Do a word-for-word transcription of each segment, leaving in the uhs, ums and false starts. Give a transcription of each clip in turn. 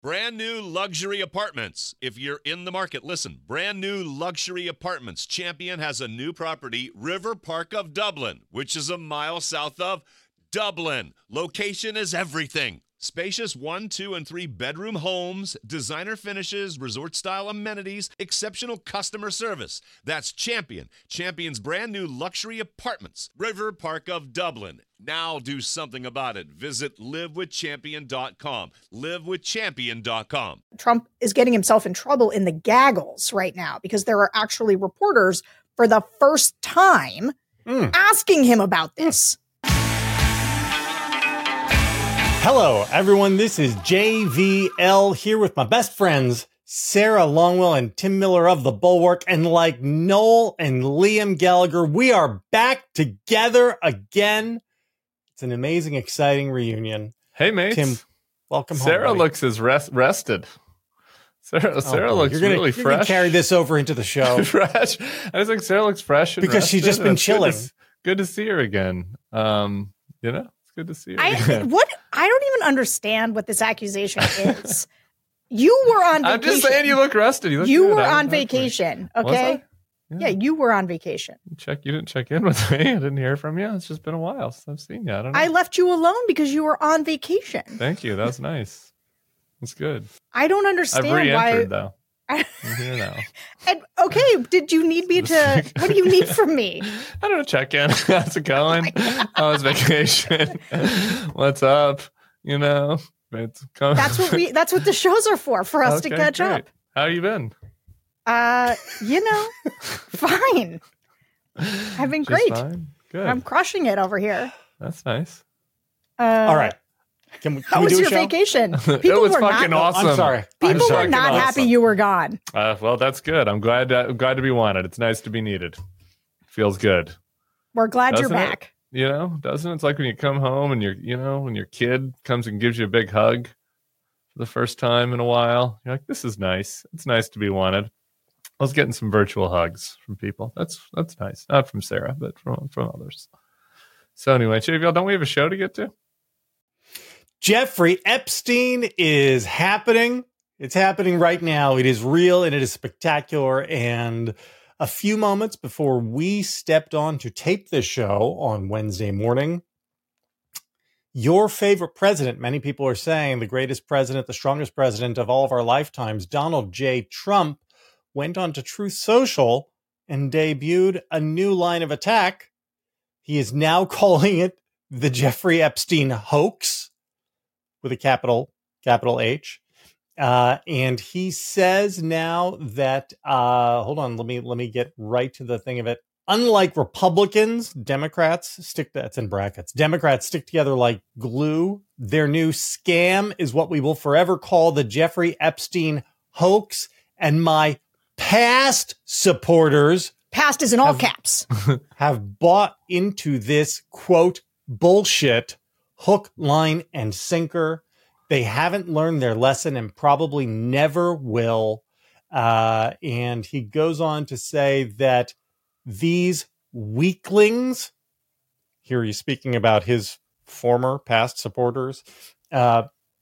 Brand new luxury apartments. If you're in the market, listen. Brand new luxury apartments. Champion has a new property, River Park of Dublin, which is a mile south of Dublin. Location is everything. Spacious one, two, and three bedroom homes, designer finishes, resort-style amenities, exceptional customer service. That's Champion. Champion's brand new luxury apartments, River Park of Dublin. Now do something about it. Visit live with champion dot com. live with champion dot com. Trump is getting himself in trouble in the gaggles right now because there are actually reporters for the first time mm. asking him about this. Hello, everyone. This is J V L here with my best friends, Sarah Longwell and Tim Miller of The Bulwark. And like Noel and Liam Gallagher, we are back together again. It's an amazing, exciting reunion. Hey, mates. Tim, welcome Sarah home. Sarah looks as rest- rested. Sarah, Sarah oh, looks you're gonna, really you're fresh. Gonna carry this over into the show. fresh. I was like, Sarah looks fresh and because rested. she's just been It's chilling. Good to, good to see her again. Um, you know, it's good to see her. I again. what I don't even understand what this accusation is. You were on vacation. I'm just saying, you look rested. You, look you good. were I on vacation. Okay. Yeah. yeah, you were on vacation. Check. You didn't check in with me. I didn't hear from you. It's just been a while since I've seen you. I don't know. I left you alone because you were on vacation. Thank you. That was nice. That's good. I don't understand I've re-entered, why. though. I'm here now. And, okay, did you need me to? What do you need from me? I don't know. Check in. How's it going? How was vacation? What's up? You know, it's coming. That's what we. That's what the shows are for. For us okay, to catch great. up. How you been? Uh, you know, fine. I've been Just great. Fine? Good. I'm crushing it over here. That's nice. Uh, All right. Can we, can how we was do a your show? vacation? It People was were fucking not, awesome. I'm sorry. People I'm were not awesome. happy you were gone. Uh, well, that's good. I'm glad. Uh, glad to be wanted. It's nice to be needed. Feels good. We're glad Doesn't you're it? back. You know, doesn't it? It's like when you come home and you're, you know, when your kid comes and gives you a big hug for the first time in a while. You're like, this is nice. It's nice to be wanted. I was getting some virtual hugs from people. That's that's nice. Not from Sarah, but from from others. So anyway, J V L, don't we have a show to get to? Jeffrey Epstein is happening. It's happening right now. It is real and it is spectacular. And a few moments before we stepped on to tape this show on Wednesday morning, your favorite president, many people are saying the greatest president, the strongest president of all of our lifetimes, Donald J. Trump, went on to Truth Social and debuted a new line of attack. He is now calling it the Jeffrey Epstein hoax with a capital, capital H. Uh, and he says now that, uh, hold on, let me, let me get right to the thing of it. Unlike Republicans, Democrats stick, that's in brackets, Democrats stick together like glue. Their new scam is what we will forever call the Jeffrey Epstein hoax. And my past supporters, past is in all have, caps, have bought into this quote bullshit hook, line, and sinker. They haven't learned their lesson and probably never will. Uh, and he goes on to say that these weaklings, here he's speaking about his former past supporters, uh,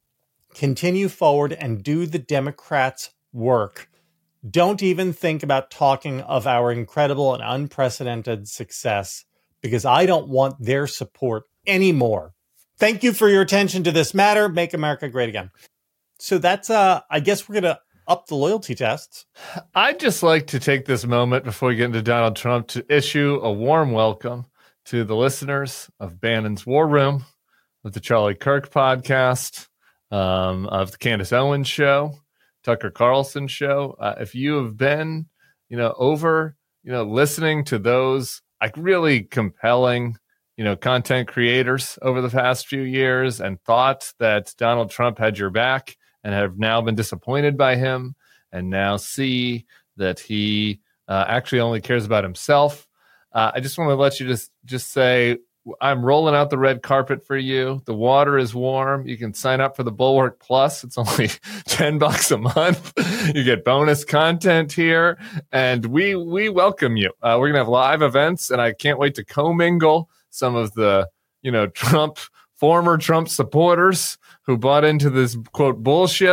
continue forward and do the Democrats' work. Don't even think about talking of our incredible and unprecedented success because I don't want their support anymore. Thank you for your attention to this matter. Make America great again. So that's, uh, I guess we're going to up the loyalty tests. I'd just like to take this moment before we get into Donald Trump to issue a warm welcome to the listeners of Bannon's War Room, of the Charlie Kirk podcast, um, of the Candace Owens show, Tucker Carlson show. Uh, if you have been, you know, over, you know, listening to those like really compelling, you know, content creators over the past few years and thought that Donald Trump had your back and have now been disappointed by him and now see that he uh, actually only cares about himself. Uh, I just want to let you just, just say, I'm rolling out the red carpet for you. The water is warm. You can sign up for the Bulwark Plus. It's only ten bucks a month. You get bonus content here and we, we welcome you. Uh, we're going to have live events and I can't wait to commingle some of the, you know, Trump, former Trump supporters who bought into this quote bullshit,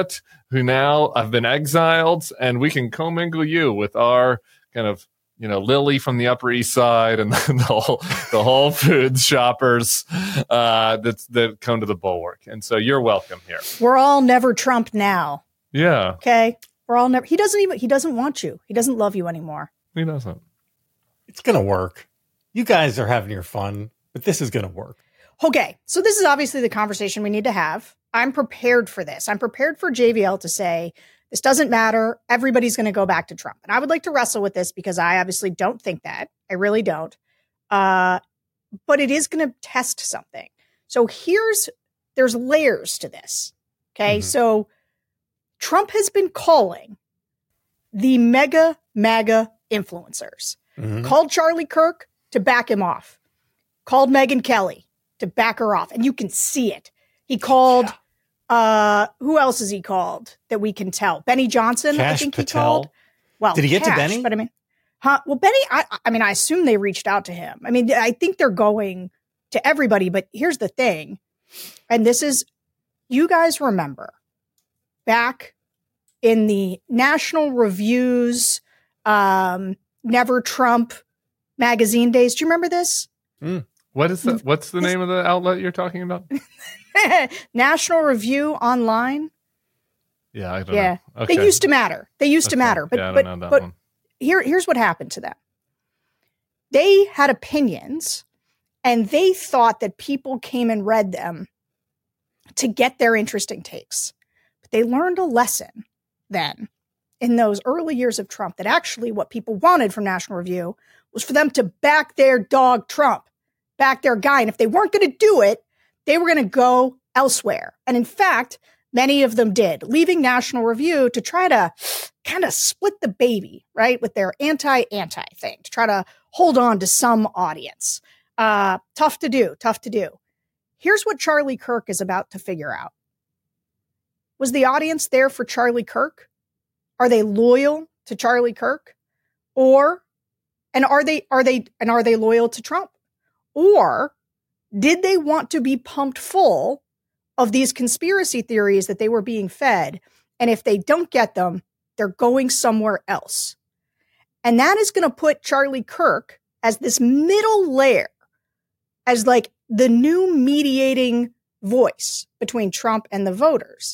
who now have been exiled, and we can commingle you with our kind of, you know, Lily from the Upper East Side and the whole, the Whole Foods shoppers uh, that that come to the Bulwark. And so you're welcome here. We're all never Trump now. Yeah. Okay. We're all never. He doesn't even. He doesn't want you. He doesn't love you anymore. He doesn't. It's gonna work. You guys are having your fun, but this is gonna work. Okay. So this is obviously the conversation we need to have. I'm prepared for this. I'm prepared for J V L to say, this doesn't matter. Everybody's going to go back to Trump. And I would like to wrestle with this because I obviously don't think that. I really don't. Uh, but it is going to test something. So here's, there's layers to this. Okay. Mm-hmm. So Trump has been calling the mega, MAGA influencers. Mm-hmm. Called Charlie Kirk to back him off. Called Megyn Kelly to back her off. And you can see it. He called... Yeah. Uh, who else is he called that we can tell? Benny Johnson, Kash I think Patel. he called. Well, did he get Kash, to Benny? But I mean, huh? Well, Benny, I, I mean, I assume they reached out to him. I mean, I think they're going to everybody. But here's the thing, and this is, you guys remember back in the National Review's um, Never Trump magazine days. Do you remember this? Mm. What is that? What's the name of the outlet you're talking about? National Review Online. Yeah, I don't yeah. know. Okay. They used to matter. They used okay. to matter. But yeah, I but, don't know that but one. here, here's what happened to them. They had opinions, and they thought that people came and read them to get their interesting takes. But they learned a lesson then in those early years of Trump that actually what people wanted from National Review was for them to back their dog Trump, back their guy. And if they weren't going to do it, they were going to go elsewhere. And in fact, many of them did, leaving National Review to try to kind of split the baby, right, with their anti-anti thing, to try to hold on to some audience. Uh, tough to do, tough to do. Here's what Charlie Kirk is about to figure out. Was the audience there for Charlie Kirk? Are they loyal to Charlie Kirk? Or, and are they, are they, and are they loyal to Trump? Or did they want to be pumped full of these conspiracy theories that they were being fed? And if they don't get them, they're going somewhere else. And that is going to put Charlie Kirk as this middle layer, as like the new mediating voice between Trump and the voters.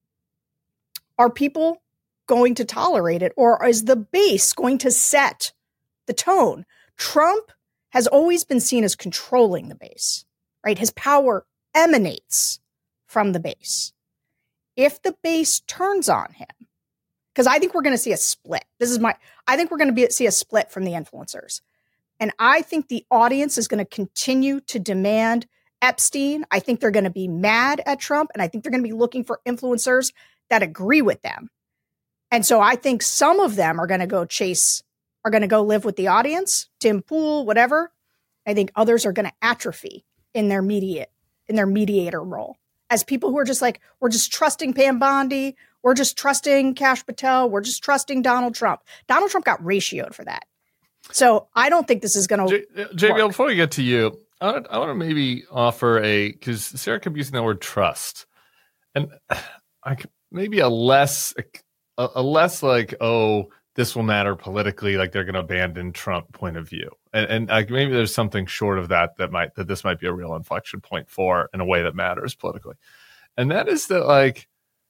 Are people going to tolerate it? Or is the base going to set the tone? Trump has always been seen as controlling the base, right? His power emanates from the base. If the base turns on him, because I think we're going to see a split. This is my, I think we're going to be, see a split from the influencers. And I think the audience is going to continue to demand Epstein. I think they're going to be mad at Trump. And I think they're going to be looking for influencers that agree with them. And so I think some of them are going to go chase, are going to go live with the audience, Tim Pool, whatever. I think others are going to atrophy in their mediate, in their mediator role as people who are just like, we're just trusting Pam Bondi. We're just trusting Kash Patel. We're just trusting Donald Trump. Donald Trump got ratioed for that. So I don't think this is going to J B L, before we get to you, I want, I want to maybe offer a, because Sarah kept using that word trust. And I maybe a less, a, a less like, oh, this will matter politically, like they're going to abandon Trump point of view. And, and like maybe there's something short of that that might, that this might be a real inflection point for in a way that matters politically. And that is that like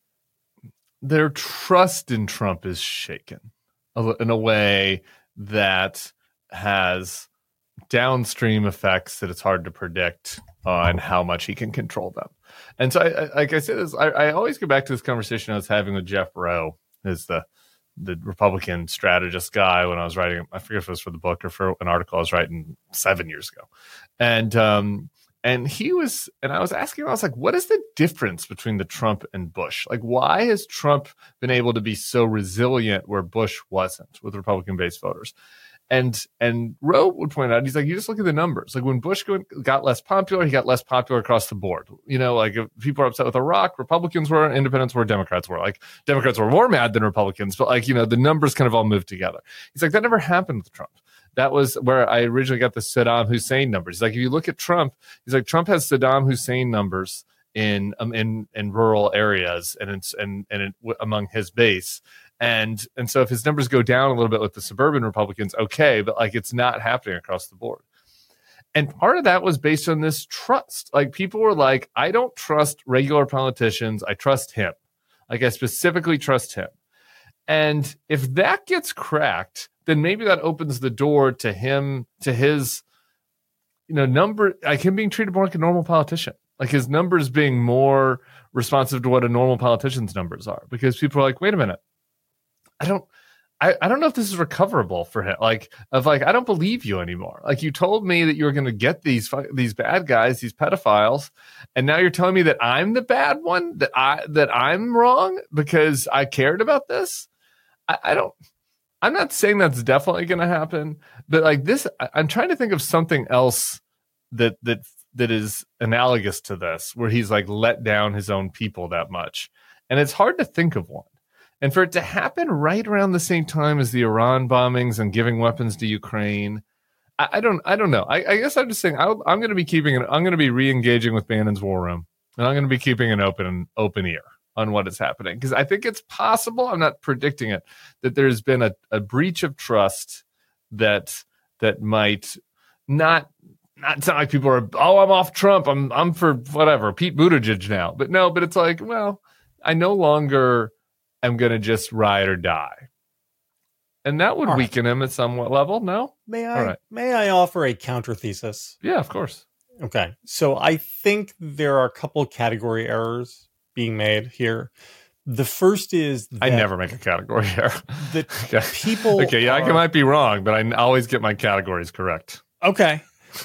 their trust in Trump is shaken in a way that has downstream effects that it's hard to predict on how much he can control them. And so I, I, like I said, this, I, I always go back to this conversation I was having with Jeff Rowe, who's the the Republican strategist guy when I was writing, I forget if it was for the book or for an article I was writing seven years ago. And, um, and he was, and I was asking him, I was like, what is the difference between the Trump and Bush? Like, why has Trump been able to be so resilient where Bush wasn't with Republican based voters? And and Rowe would point out, he's like, you just look at the numbers. Like when Bush got less popular, he got less popular across the board. You know, like if people are upset with Iraq, Republicans were, independents were, Democrats were. Like Democrats were more mad than Republicans, but like, you know, the numbers kind of all moved together. He's like, that never happened with Trump. That was where I originally got the Saddam Hussein numbers. He's like, if you look at Trump, he's like, Trump has Saddam Hussein numbers in um, in in rural areas and it's and and it, w- among his base. And and so if his numbers go down a little bit with the suburban Republicans, okay, but like it's not happening across the board. And part of that was based on this trust. Like people were like, I don't trust regular politicians. I trust him. Like I specifically trust him. And if that gets cracked, then maybe that opens the door to him, to his, you know, number, like him being treated more like a normal politician. Like his numbers being more responsive to what a normal politician's numbers are. Because people are like, wait a minute. I don't, I, I don't know if this is recoverable for him. Like, of like, I don't believe you anymore. Like, you told me that you were going to get these these bad guys, these pedophiles, and now you're telling me that I'm the bad one, that I that I'm wrong because I cared about this. I, I don't. I'm not saying that's definitely going to happen, but like this, I, I'm trying to think of something else that that that is analogous to this, where he's like let down his own people that much, and it's hard to think of one. And for it to happen right around the same time as the Iran bombings and giving weapons to Ukraine, I, I don't, I don't know. I, I guess I'm just saying I, I'm going to be keeping an, I'm going to be re-engaging with Bannon's War Room, and I'm going to be keeping an open, open ear on what is happening because I think it's possible. I'm not predicting it that there's been a, a breach of trust that that might not not sound like people are. Oh, I'm off Trump. I'm I'm for whatever Pete Buttigieg now. But no, but it's like, well, I no longer. I'm going to just ride or die. And that would All weaken right. him at some level, no? May I All right. may I offer a counter thesis? Yeah, of course. Okay. So I think there are a couple category errors being made here. The first is that I never make a category error. that okay. people Okay, yeah, are, I might be wrong, but I always get my categories correct. Okay.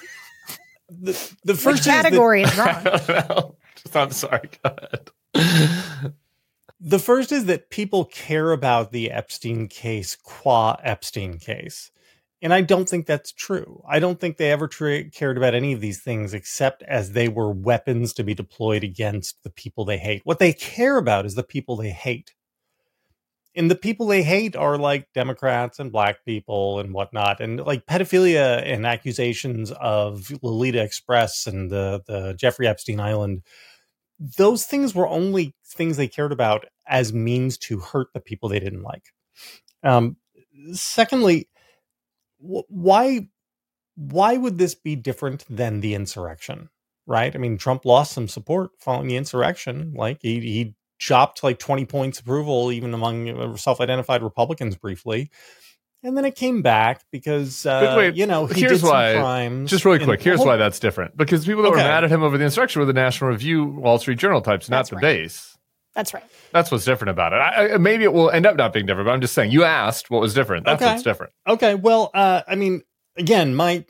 The, the Which first category is is wrong? I don't know. I'm sorry. Go ahead. The first is that people care about the Epstein case qua Epstein case. And I don't think that's true. I don't think they ever tra- cared about any of these things except as they were weapons to be deployed against the people they hate. What they care about is the people they hate. And the people they hate are like Democrats and black people and whatnot. And like pedophilia and accusations of Lolita Express and the, the Jeffrey Epstein Island. Those things were only things they cared about as means to hurt the people they didn't like. Um, secondly, wh- why why would this be different than the insurrection? Right? I mean, Trump lost some support following the insurrection. Like he, he chopped like twenty points approval even among self-identified Republicans briefly. And then it came back because, uh, But wait, you know, he here's did some why, crimes. just really and- quick, here's hold- why that's different. Because people that were Okay. mad at him over the insurrection were the National Review, Wall Street Journal types, not That's the right. base. That's right. That's what's different about it. I, I, maybe it will end up not being different, but I'm just saying you asked what was different. That's Okay. what's different. Okay, well, uh, I mean, again, my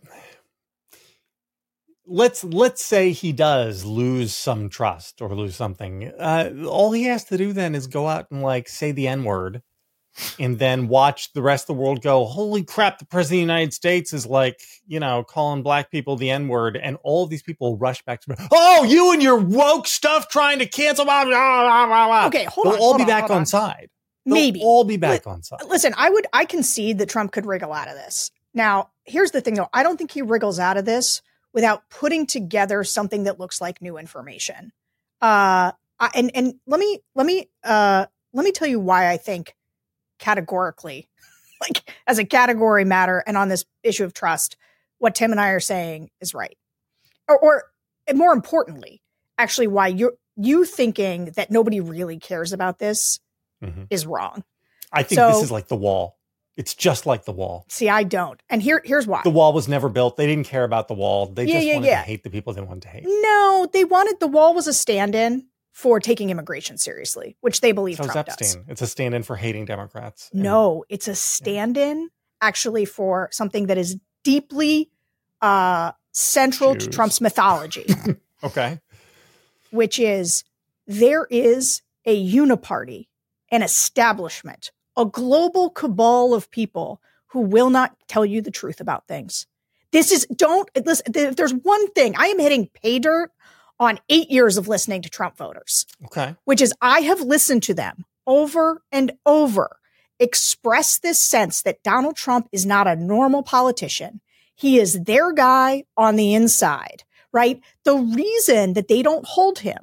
let's let's say he does lose some trust or lose something. Uh, all he has to do then is go out and like say the N-word, and then watch the rest of the world go, "Holy crap! The president of the United States is like, you know, calling black people the N-word," and all of these people rush back to, "Oh, you and your woke stuff trying to cancel." Blah, blah, blah, blah, blah. Okay, hold They'll on. all hold be on, back hold on on. side. They'll Maybe. all be back on side. Listen, I would I concede that Trump could wriggle out of this. Now, here's the thing though. I don't think he wriggles out of this without putting together something that looks like new information. Uh I, and and let me let me uh let me tell you why I think categorically, like as a category matter and on this issue of trust, what Tim and I are saying is right. Or or and more importantly, actually why you you thinking that nobody really cares about this Mhm. is wrong. I think So- this is like the wall. It's just like the wall. See, I don't. And here, here's why. The wall was never built. They didn't care about the wall. They Yeah, just yeah, wanted yeah. to hate the people they wanted to hate. No, they wanted the wall was a stand-in for taking immigration seriously, which they believe So is Trump Epstein. does. It's a stand-in for hating Democrats. And- No, it's a stand-in actually for something that is deeply uh, central to Jews. Trump's mythology, Okay. which is there is a uniparty, an establishment, a global cabal of people who will not tell you the truth about things. This is, don't, listen, if there's one thing, I am hitting pay dirt on eight years of listening to Trump voters, Okay. which is I have listened to them over and over express this sense that Donald Trump is not a normal politician. He is their guy on the inside, right? The reason that they don't hold him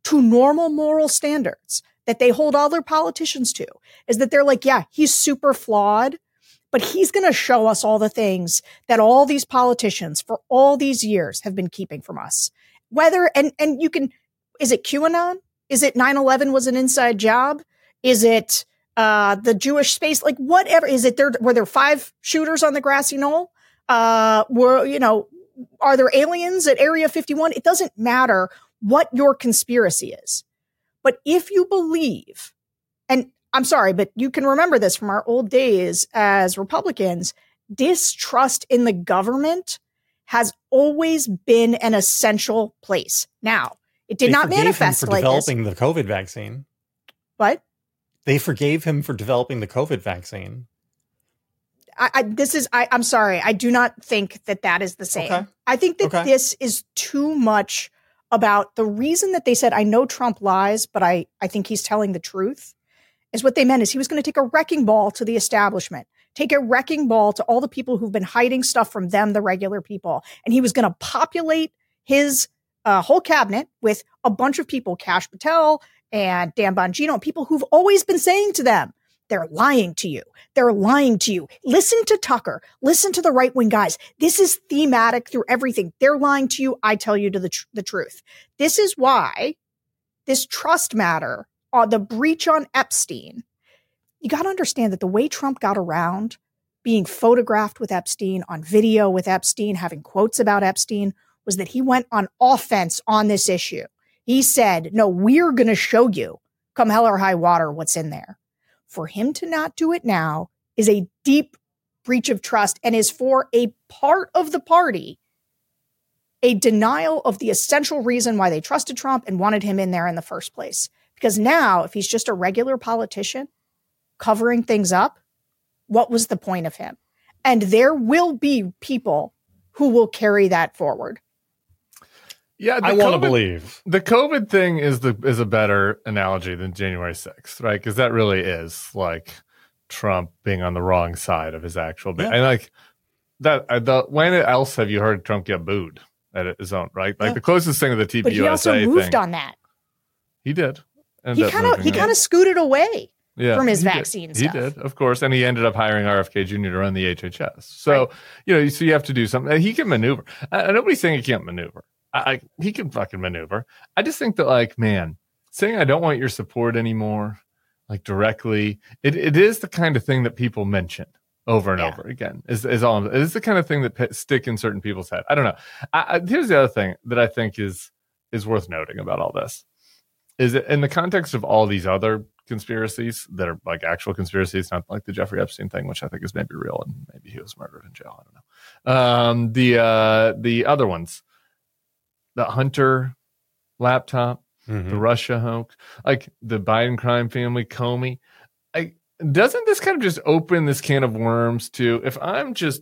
to normal moral standards that they hold all their politicians to, is that they're like, yeah, he's super flawed, but he's going to show us all the things that all these politicians for all these years have been keeping from us. Whether, and, and you can, is it QAnon? Is it nine eleven was an inside job? Is it uh, the Jewish space? Like whatever. Is it there? Were there five shooters on the grassy knoll? Uh, were, you know, are there aliens at Area fifty-one? It doesn't matter what your conspiracy is. But if you believe, and I'm sorry, but you can remember this from our old days as Republicans, distrust in the government has always been an essential place. Now, it did they not manifest him for like developing this. the COVID vaccine. What? They forgave him for developing the COVID vaccine. I, I this is I, I'm sorry. I do not think that that is the same. Okay. I think that Okay. this is too much about the reason that they said, I know Trump lies, but I, I think he's telling the truth, is what they meant is he was going to take a wrecking ball to the establishment, take a wrecking ball to all the people who've been hiding stuff from them, the regular people. And he was going to populate his uh, whole cabinet with a bunch of people, Kash Patel and Dan Bongino, people who've always been saying to them, they're lying to you. They're lying to you. Listen to Tucker. Listen to the right-wing guys. This is thematic through everything. They're lying to you. I tell you to the, tr- the truth. This is why this trust matter, uh, the breach on Epstein, you got to understand that the way Trump got around being photographed with Epstein, on video with Epstein, having quotes about Epstein, was that he went on offense on this issue. He said, no, we're going to show you, come hell or high water, what's in there. For him to not do it now is a deep breach of trust and is for a part of the party a denial of the essential reason why they trusted Trump and wanted him in there in the first place. Because now, if he's just a regular politician covering things up, what was the point of him? And there will be people who will carry that forward. Yeah, I want to believe the COVID thing is the is a better analogy than January sixth, right? Because that really is like Trump being on the wrong side of his actual. Yeah. And like that, the, when else have you heard Trump get booed at his own? Right, like Yeah. the closest thing to the T P But U S A he also moved thing. on that. He did. He Ended up kind of moving he it. kind of scooted away Yeah, from his he did. vaccine He stuff. did, of course, and he ended up hiring R F K Junior to run the H H S. So Right. you know, so you have to do something. He can maneuver. Uh, nobody's saying he can't maneuver. I, I, he can fucking maneuver. I just think that, like, man, saying I don't want your support anymore, like directly, it, it is the kind of thing that people mention over and Yeah. over again. Is is all? It is the kind of thing that p- stick in certain people's head. I don't know. I, I, here's the other thing that I think is is worth noting about all this is that in the context of all these other conspiracies that are like actual conspiracies, not like the Jeffrey Epstein thing, which I think is maybe real and maybe he was murdered in jail. I don't know. Um, the uh, the other ones. The Hunter laptop, Mhm. the Russia hoax, like the Biden crime family, Comey. I, doesn't this kind of just open this can of worms to, if I'm just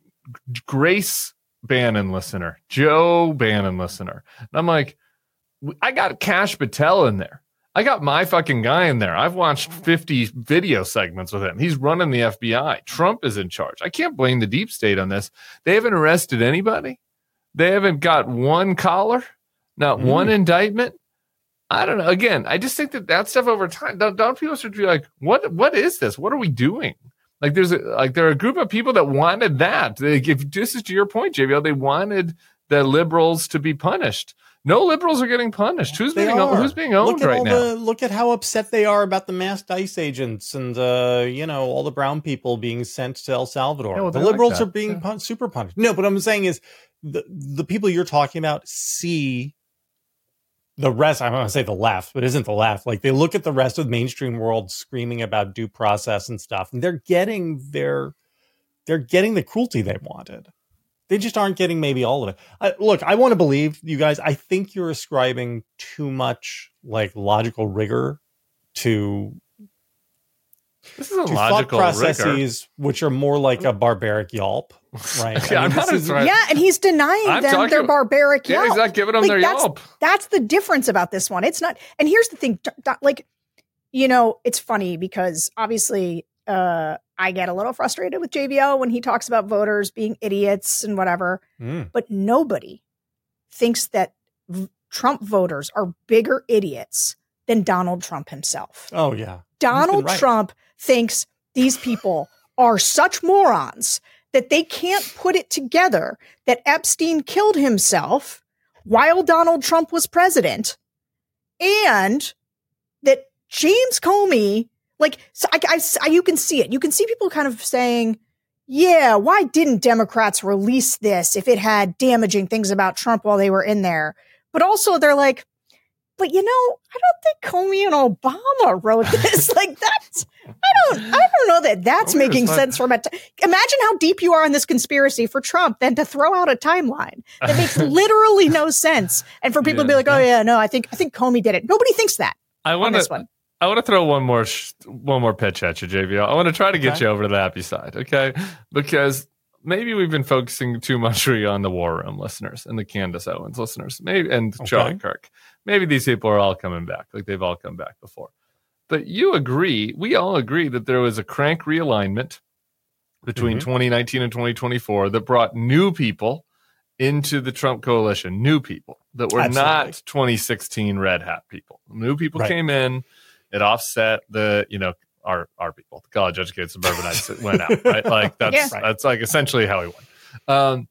Grace Bannon listener, Joe Bannon listener, and I'm like, I got Kash Patel in there. I got my fucking guy in there. I've watched fifty video segments with him. He's running the F B I. Trump is in charge. I can't blame the deep state on this. They haven't arrested anybody. They haven't got one collar, not Mm. one indictment. I don't know. Again, I just think that that stuff over time, don't, don't people start to be like, what, what is this? What are we doing? Like there's a, like there are a group of people that wanted that. Like, if this is to your point, J B L, they wanted the liberals to be punished. No liberals are getting punished. Who's They being are. who's being owned look at right all now? The, look at how upset they are about the masked ICE agents and uh, you know, all the brown people being sent to El Salvador. Yeah, well, the they like liberals that. are being Yeah. pun- super punished. No, but what I'm saying is the the people you're talking about see the rest. I'm going to say the left, but isn't the left. Like they look at the rest of the mainstream world screaming about due process and stuff, and they're getting their they're getting the cruelty they wanted. They just aren't getting maybe all of it. I, look, I want to believe you guys. I think you're ascribing too much like logical rigor to, This is a to logical thought rigor. processes, which are more like a barbaric yelp, right? Yeah, I I'm mean, not this is- trying- Yeah, and he's denying I'm them talking- their barbaric Yeah, yelp. he's not giving them Like, their that's, Yelp. That's the difference about this one. It's not. And here's the thing, d- d- like, you know, it's funny because obviously uh, I get a little frustrated with J B L when he talks about voters being idiots and whatever, Mm. but nobody thinks that v- Trump voters are bigger idiots than Donald Trump himself. Oh, yeah. Donald right. Trump thinks these people are such morons that they can't put it together that Epstein killed himself while Donald Trump was president, and that James Comey, like, so I, I, I, you can see it. You can see people kind of saying, yeah, why didn't Democrats release this if it had damaging things about Trump while they were in there? But also they're like, but you know, I don't think Comey and Obama wrote this. Like that's, I don't, I don't know that that's Comey making was sense from a. T- Imagine how deep you are in this conspiracy for Trump, than to throw out a timeline that makes literally no sense, and for people Yeah, to be like, oh yeah, no, I think I think Comey did it. Nobody thinks that. I on want this to. one. I want to throw one more sh- one more pitch at you, J V L. I want to try to get Okay. you over to the happy side, okay? Because maybe we've been focusing too much on the War Room listeners and the Candace Owens listeners, maybe and Okay. Charlie Kirk. Maybe these people are all coming back, like they've all come back before. But you agree, we all agree that there was a crank realignment between Mhm. twenty nineteen and twenty twenty-four that brought new people into the Trump coalition, new people that were Absolutely. not twenty sixteen red hat people. New people Right. came in. It offset the, you know, our our people, the college educated suburbanites that went out, right? Like that's Yeah. that's like essentially how he won. Um,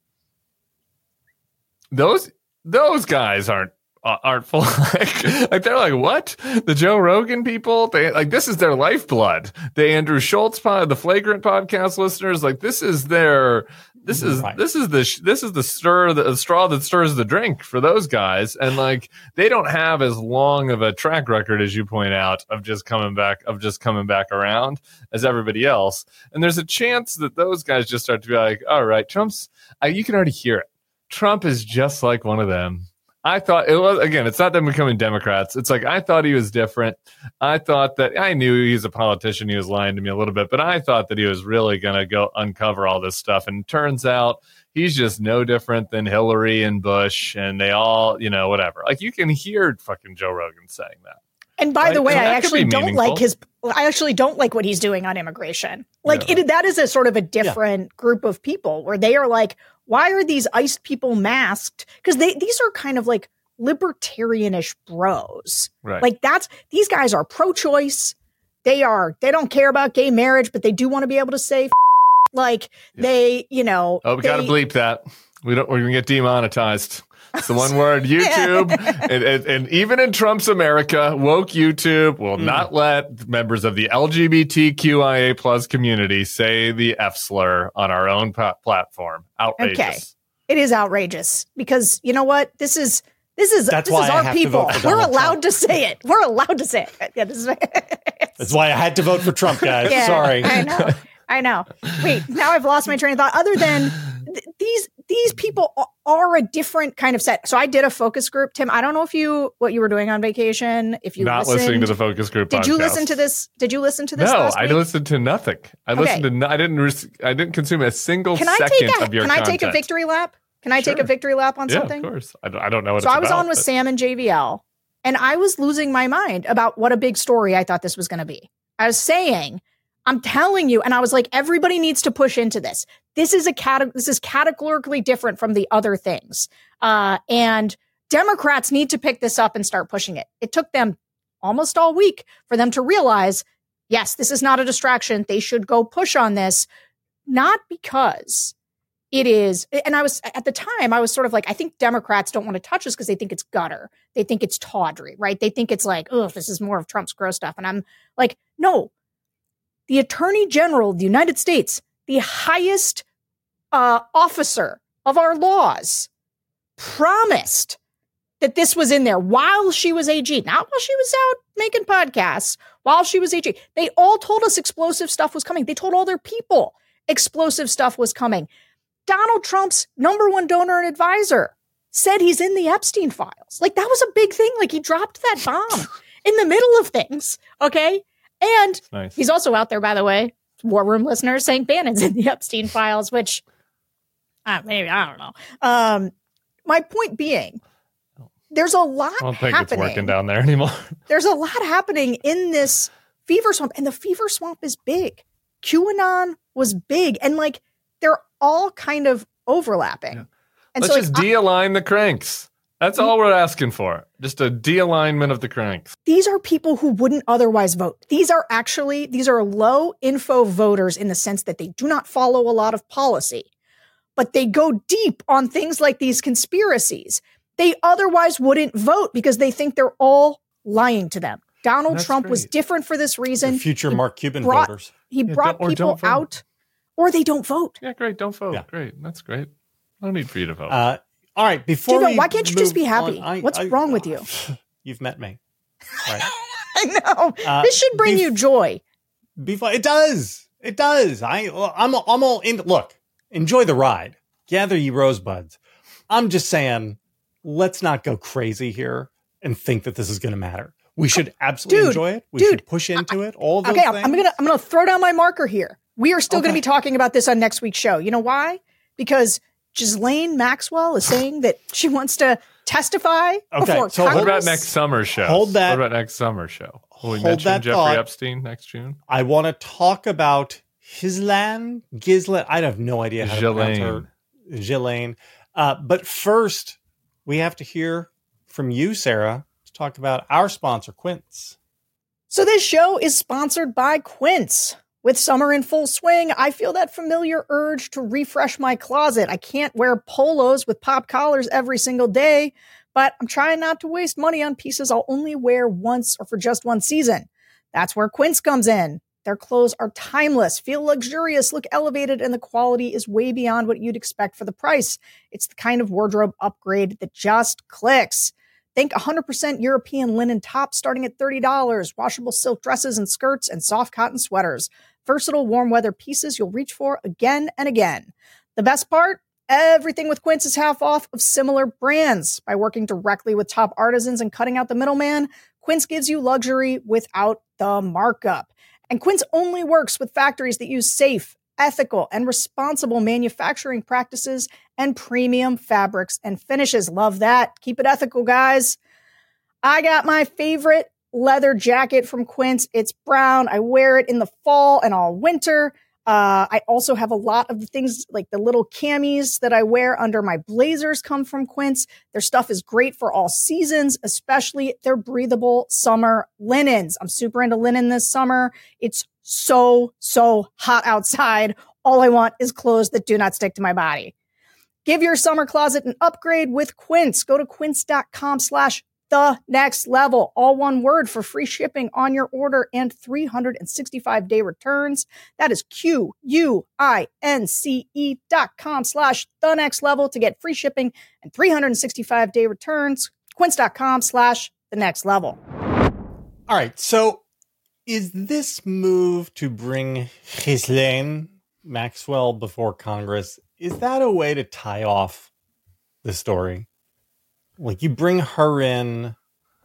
those those guys aren't uh, aren't full like, like they're like what the Joe Rogan people they like this is their lifeblood. The Andrew Schultz pod, the Flagrant podcast listeners, like this is their this is Right. this is the sh- this is the stir the straw that stirs the drink for those guys, and like they don't have as long of a track record as you point out of just coming back of just coming back around as everybody else. And there's a chance that those guys just start to be like, all right, Trump's I, you can already hear it. Trump is just like one of them. I thought it was, again, it's not them becoming Democrats. It's like, I thought he was different. I thought that I knew he was a politician. He was lying to me a little bit, but I thought that he was really going to go uncover all this stuff. And it turns out he's just no different than Hillary and Bush and they all, you know, whatever. Like you can hear fucking Joe Rogan saying that. And by Right? the way, And I that could actually be don't meaningful. like his. I actually don't like what he's doing on immigration. Like Yeah. it, that is a sort of a different group of people where they are like, why are these iced people masked? Because they these are kind of like libertarianish bros. Right. Like that's these guys are pro-choice. They are. They don't care about gay marriage, but they do want to be able to say, like Yeah. they, you know. Oh, we got to they- bleep that. We don't. We're gonna get demonetized. It's the one word. YouTube, and, and, and even in Trump's America, woke YouTube will Mm. not let members of the L G B T Q I A plus community say the F slur on our own pa- platform. Outrageous. Okay. It is outrageous because you know what? This is this is That's this why is I our have to people. vote for We're Donald allowed Trump. to say it. We're allowed to say it. Yeah, this is, That's why I had to vote for Trump, guys. Yeah, Sorry. I know. I know. Wait, now I've lost my train of thought. Other than th- these these people a- are a different kind of set. So I did a focus group. Tim, I don't know if you what you were doing on vacation. If you Not listened, listening to the focus group. did you podcast. listen to this? Did you listen to this? No, last I week? listened to nothing. I Okay. listened to. No, I didn't. Re- I didn't consume a single Can I second take a of your Can I content. take a victory lap? Can I take a Sure. victory lap on Yeah, something? of course. I don't, I don't know what So it's I was about, on with but- Sam and J V L, and I was losing my mind about what a big story I thought this was going to be. I was saying, I'm telling you, and I was like, everybody needs to push into this. This is a cat. This is categorically different from the other things, uh, and Democrats need to pick this up and start pushing it. It took them almost all week for them to realize, yes, this is not a distraction. They should go push on this, not because it is. And I was at the time, I was sort of like, I think Democrats don't want to touch this because they think it's gutter. They think it's tawdry, right? They think it's like, oh, this is more of Trump's gross stuff. And I'm like, no, the Attorney General of the United States, the highest uh, officer of our laws, promised that this was in there while she was A G, not while she was out making podcasts, while she was A G. They all told us explosive stuff was coming. They told all their people explosive stuff was coming. Donald Trump's number one donor and advisor said he's in the Epstein files. Like that was a big thing. Like he dropped that bomb in the middle of things. Okay. And Nice. he's also out there, by the way, War Room listeners saying Bannon's in the Epstein files, which uh, maybe, I don't know. Um, my point being, there's a lot I don't think happening. it's working down there anymore. There's a lot happening in this fever swamp, and the fever swamp is big. QAnon was big, and like they're all kind of overlapping. Yeah. And Let's so, just like, I- de-align the cranks. That's all we're asking for. Just a de-alignment of the cranks. These are people who wouldn't otherwise vote. These are actually, these are low info voters in the sense that they do not follow a lot of policy, but they go deep on things like these conspiracies. They otherwise wouldn't vote because they think they're all lying to them. Donald That's Trump great. was different for this reason. The future He Mark Cuban brought- voters. He Yeah, brought don't- or people don't vote. out, or they don't vote. Yeah, great. Don't vote. Yeah. Great. That's great. No need for you to vote. Uh, all right. Before Jacob, we why can't you just move be happy? on, I- What's I- wrong with you? You've met me. Right. I know. Uh, this should bring bef- you joy. Before it does, it does. I, I'm, I'm all in. Look, enjoy the ride. Gather ye rosebuds. I'm just saying, let's not go crazy here and think that this is going to matter. We should absolutely Dude, enjoy it. We dude, should push into it. All those Okay, I'm, things. I'm gonna I'm gonna throw down my marker here. We are still Okay. gonna be talking about this on next week's show. You know why? Because Ghislaine Maxwell is saying that she wants to testify Okay, before so Congress. What about next summer show? Hold that- What about next summer show? Will we hold mention that Jeffrey thought. Epstein next June? I want to talk about Ghislaine. Ghislaine. I have no idea how to pronounce her. Ghislaine. Uh, but first, we have to hear from you, Sarah, to talk about our sponsor, Quince. So this show is sponsored by Quince. With summer in full swing, I feel that familiar urge to refresh my closet. I can't wear polos with pop collars every single day, but I'm trying not to waste money on pieces I'll only wear once or for just one season. That's where Quince comes in. Their clothes are timeless, feel luxurious, look elevated, and the quality is way beyond what you'd expect for the price. It's the kind of wardrobe upgrade that just clicks. Think one hundred percent European linen tops starting at thirty dollars, washable silk dresses and skirts, and soft cotton sweaters. Versatile warm weather pieces you'll reach for again and again. The best part? Everything with Quince is half off of similar brands. By working directly with top artisans and cutting out the middleman, Quince gives you luxury without the markup. And Quince only works with factories that use safe, ethical, and responsible manufacturing practices and premium fabrics and finishes. Love that. Keep it ethical, guys. I got my favorite leather jacket from Quince. It's brown. I wear it in the fall and all winter. Uh, I also have a lot of the things like the little camis that I wear under my blazers come from Quince. Their stuff is great for all seasons, especially their breathable summer linens. I'm super into linen this summer. It's so, so hot outside. All I want is clothes that do not stick to my body. Give your summer closet an upgrade with Quince. Go to quince.com slash the next level. All one word for free shipping on your order and three hundred sixty-five day returns. That is Q-U-I-N-C-E dot com slash the next level to get free shipping and three hundred sixty-five day returns. Quince.com slash the next level. All right. So is this move to bring Ghislaine Maxwell before Congress, is that a way to tie off the story? Like you bring her in,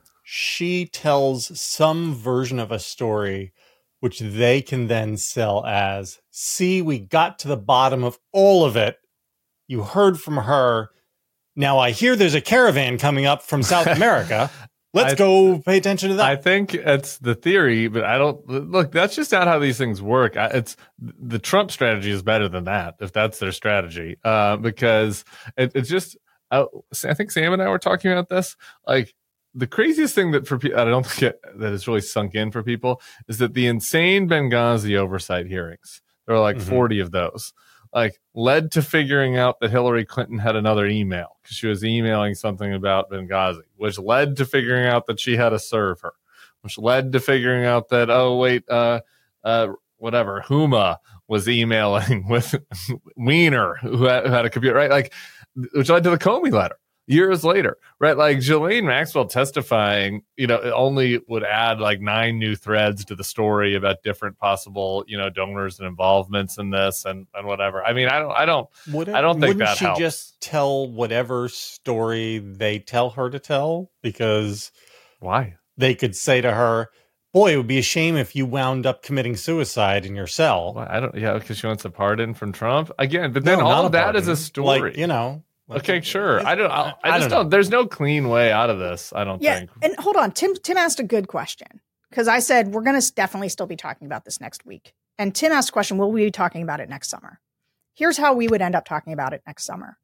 she tells some version of a story, which they can then sell as, see, we got to the bottom of all of it. You heard from her. Now I hear there's a caravan coming up from South America. Let's I, go pay attention to that. I think it's the theory, but I don't look. That's just not how these things work. I, it's the Trump strategy is better than that, if that's their strategy, uh, because it, it's just. I, I think Sam and I were talking about this. Like the craziest thing that for people, I don't think it, that has really sunk in for people is that the insane Benghazi oversight hearings, there were like Mm-hmm. forty of those, like led to figuring out that Hillary Clinton had another email because she was emailing something about Benghazi, which led to figuring out that she had a server, which led to figuring out that, oh, wait, uh, uh, whatever, Huma was emailing with Wiener, who had, who had a computer, right? Like, which led to the Comey letter years later, right? Like Ghislaine Maxwell testifying, you know, it only would add like nine new threads to the story about different possible, you know, donors and involvements in this and, and whatever. I mean, I don't, I don't, Would it, I don't think wouldn't that she helps. just tell whatever story they tell her to tell? Because Why? they could say to her, boy, it would be a shame if you wound up committing suicide in your cell. Well, I don't, yeah, because she wants a pardon from Trump again. But then No, all not of that pardon. is a story. Like, you know. like- Okay, sure. I don't. I, I I just don't know. don't. There's no clean way out of this. I don't Yeah, think. and hold on. Tim Tim asked a good question because I said we're going to definitely still be talking about this next week. And Tim asked a question, will we be talking about it next summer? Here's how we would end up talking about it next summer.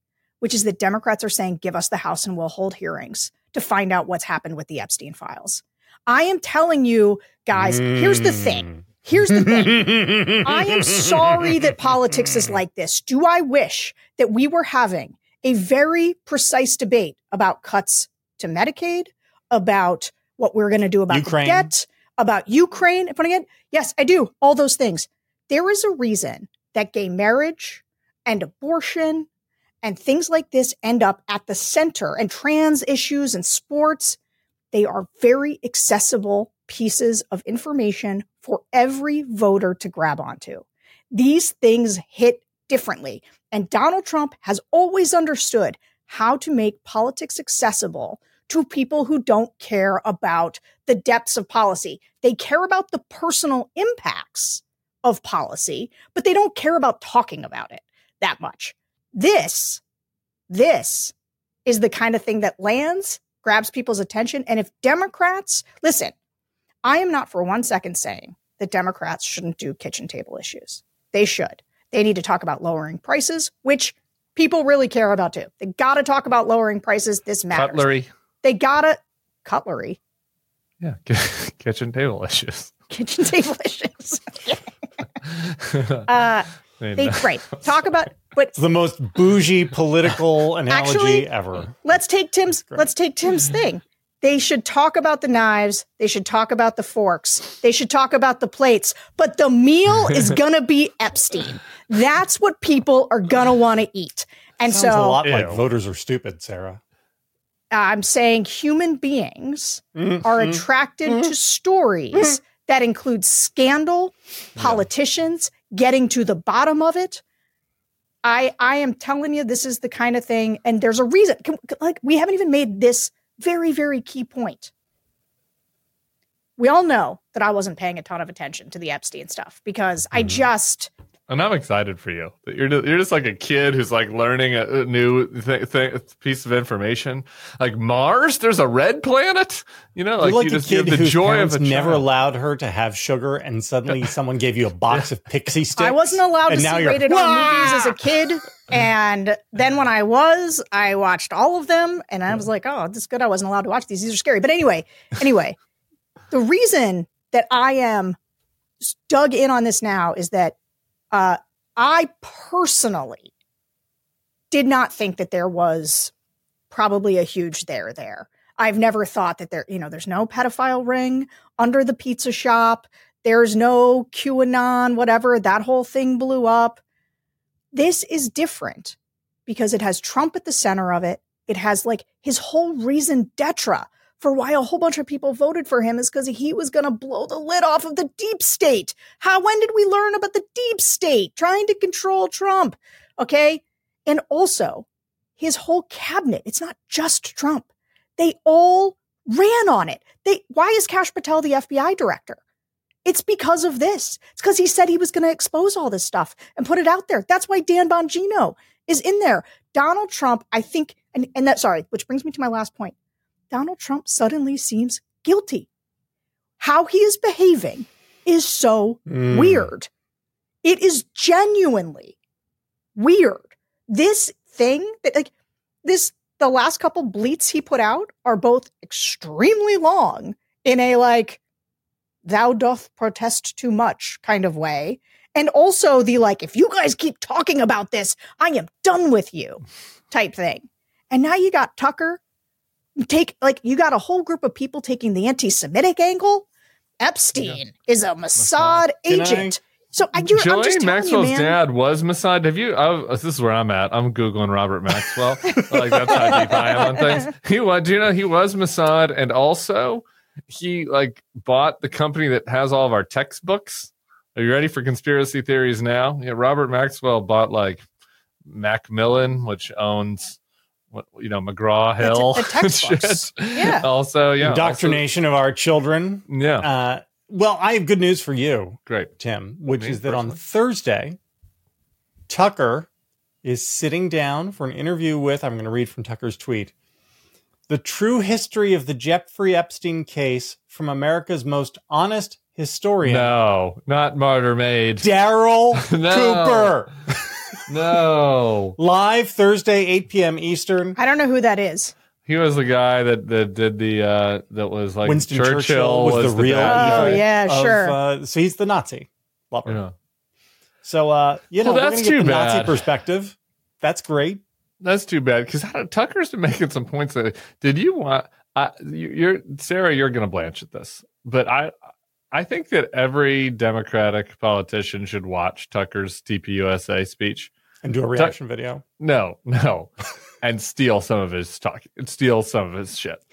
which is that Democrats are saying, give us the House and we'll hold hearings to find out what's happened with the Epstein files. I am telling you, guys, mm. here's the thing. Here's the thing. I am sorry that politics is like this. Do I wish that we were having a very precise debate about cuts to Medicaid, about what we're going to do about Ukraine. the debt, about Ukraine? If I get, yes, I do. All those things. There is a reason that gay marriage and abortion and things like this end up at the center, and trans issues and sports. They are very accessible pieces of information for every voter to grab onto. These things hit differently. And Donald Trump has always understood how to make politics accessible to people who don't care about the depths of policy. They care about the personal impacts of policy, but they don't care about talking about it that much. This, this is the kind of thing that lands, grabs people's attention. And if Democrats, listen, I am not for one second saying that Democrats shouldn't do kitchen table issues. They should. They need to talk about lowering prices, which people really care about too. They got to talk about lowering prices. This matters. Cutlery. They got to cutlery. Yeah. Kitchen table issues. Kitchen table issues. uh, they right. Talk about, but it's the most bougie political analogy actually, ever. Let's take Tim's. Let's take Tim's thing. They should talk about the knives. They should talk about the forks. They should talk about the plates. But the meal is gonna be Epstein. That's what people are gonna want to eat. And Sounds so, a lot Ew. like voters are stupid, Sarah. I'm saying human beings mm-hmm. are attracted mm-hmm. to stories mm-hmm. that include scandal, politicians yeah. getting to the bottom of it. I I am telling you, this is the kind of thing, and there's a reason. Like, we haven't even made this very, very key point. We all know that I wasn't paying a ton of attention to the Epstein stuff because mm-hmm. I just... And I'm excited for you. You're just, you're just like a kid who's like learning a, a new th- th- piece of information. Like Mars, there's a red planet. You know, like, you're like you a just you kid have the whose joy parents of a never child. allowed her to have sugar, and suddenly someone gave you a box of Pixie Sticks. I wasn't allowed to see rated Wah! R movies as a kid. And then when I was, I watched all of them, and I was like, oh, this is good. I wasn't allowed to watch these. These are scary. But anyway, anyway, the reason that I am dug in on this now is that uh, I personally did not think that there was probably a huge there there. I've never thought that there, you know, there's no pedophile ring under the pizza shop. There's no QAnon, whatever. That whole thing blew up. This is different because it has Trump at the center of it. It has like his whole reason d'etre for why a whole bunch of people voted for him is because he was going to blow the lid off of the deep state. How, when did we learn about the deep state trying to control Trump? Okay. And also his whole cabinet. It's not just Trump. They all ran on it. They, why is Kash Patel the F B I director? It's because of this. It's because he said he was going to expose all this stuff and put it out there. That's why Dan Bongino is in there. Donald Trump, I think, and, and that, sorry, which brings me to my last point. Donald Trump suddenly seems guilty. How he is behaving is so mm. weird. It is genuinely weird. This thing that like this, the last couple bleats he put out are both extremely long in a like, thou doth protest too much kind of way. And also the like, if you guys keep talking about this, I am done with you type thing. And now you got Tucker. Take like you got a whole group of people taking the anti-Semitic angle. Epstein yeah. is a Mossad agent. I, so I, you're, I'm just Ghislaine Maxwell's you, man. dad was Mossad. Have you? I, this is where I'm at. I'm googling Robert Maxwell. Like that's how deep I am on things. He was. Do you know he was Mossad, and also he like bought the company that has all of our textbooks. Are you ready for conspiracy theories now? Yeah, Robert Maxwell bought like Macmillan, which owns. What, you know, McGraw Hill. The, the textbooks. Yeah. Also, yeah. Indoctrination also, of our children. Yeah. Uh, well, I have good news for you. Great. Tim, which Me is that personally. on Thursday, Tucker is sitting down for an interview with, I'm going to read from Tucker's tweet, the true history of the Jeffrey Epstein case from America's most honest historian. No, not Martyr Maid. Daryl no. Cooper. No. Live Thursday, eight p.m. Eastern. I don't know who that is. He was the guy that, that did the, uh, that was like Winston Churchill, Churchill was, was the real bad Oh, guy. yeah, of, sure. Uh, so he's the Nazi lover. Yeah. So, uh, you know, Well, we're that's going to get too the Nazi bad. perspective. That's great. That's too bad because Tucker's been making some points. That, did you want, I, you- you're, Sarah, you're going to blanch at this, but I, I think that every Democratic politician should watch Tucker's T P U S A speech. And do a reaction video. No, no. And steal some of his talk, steal some of his shit.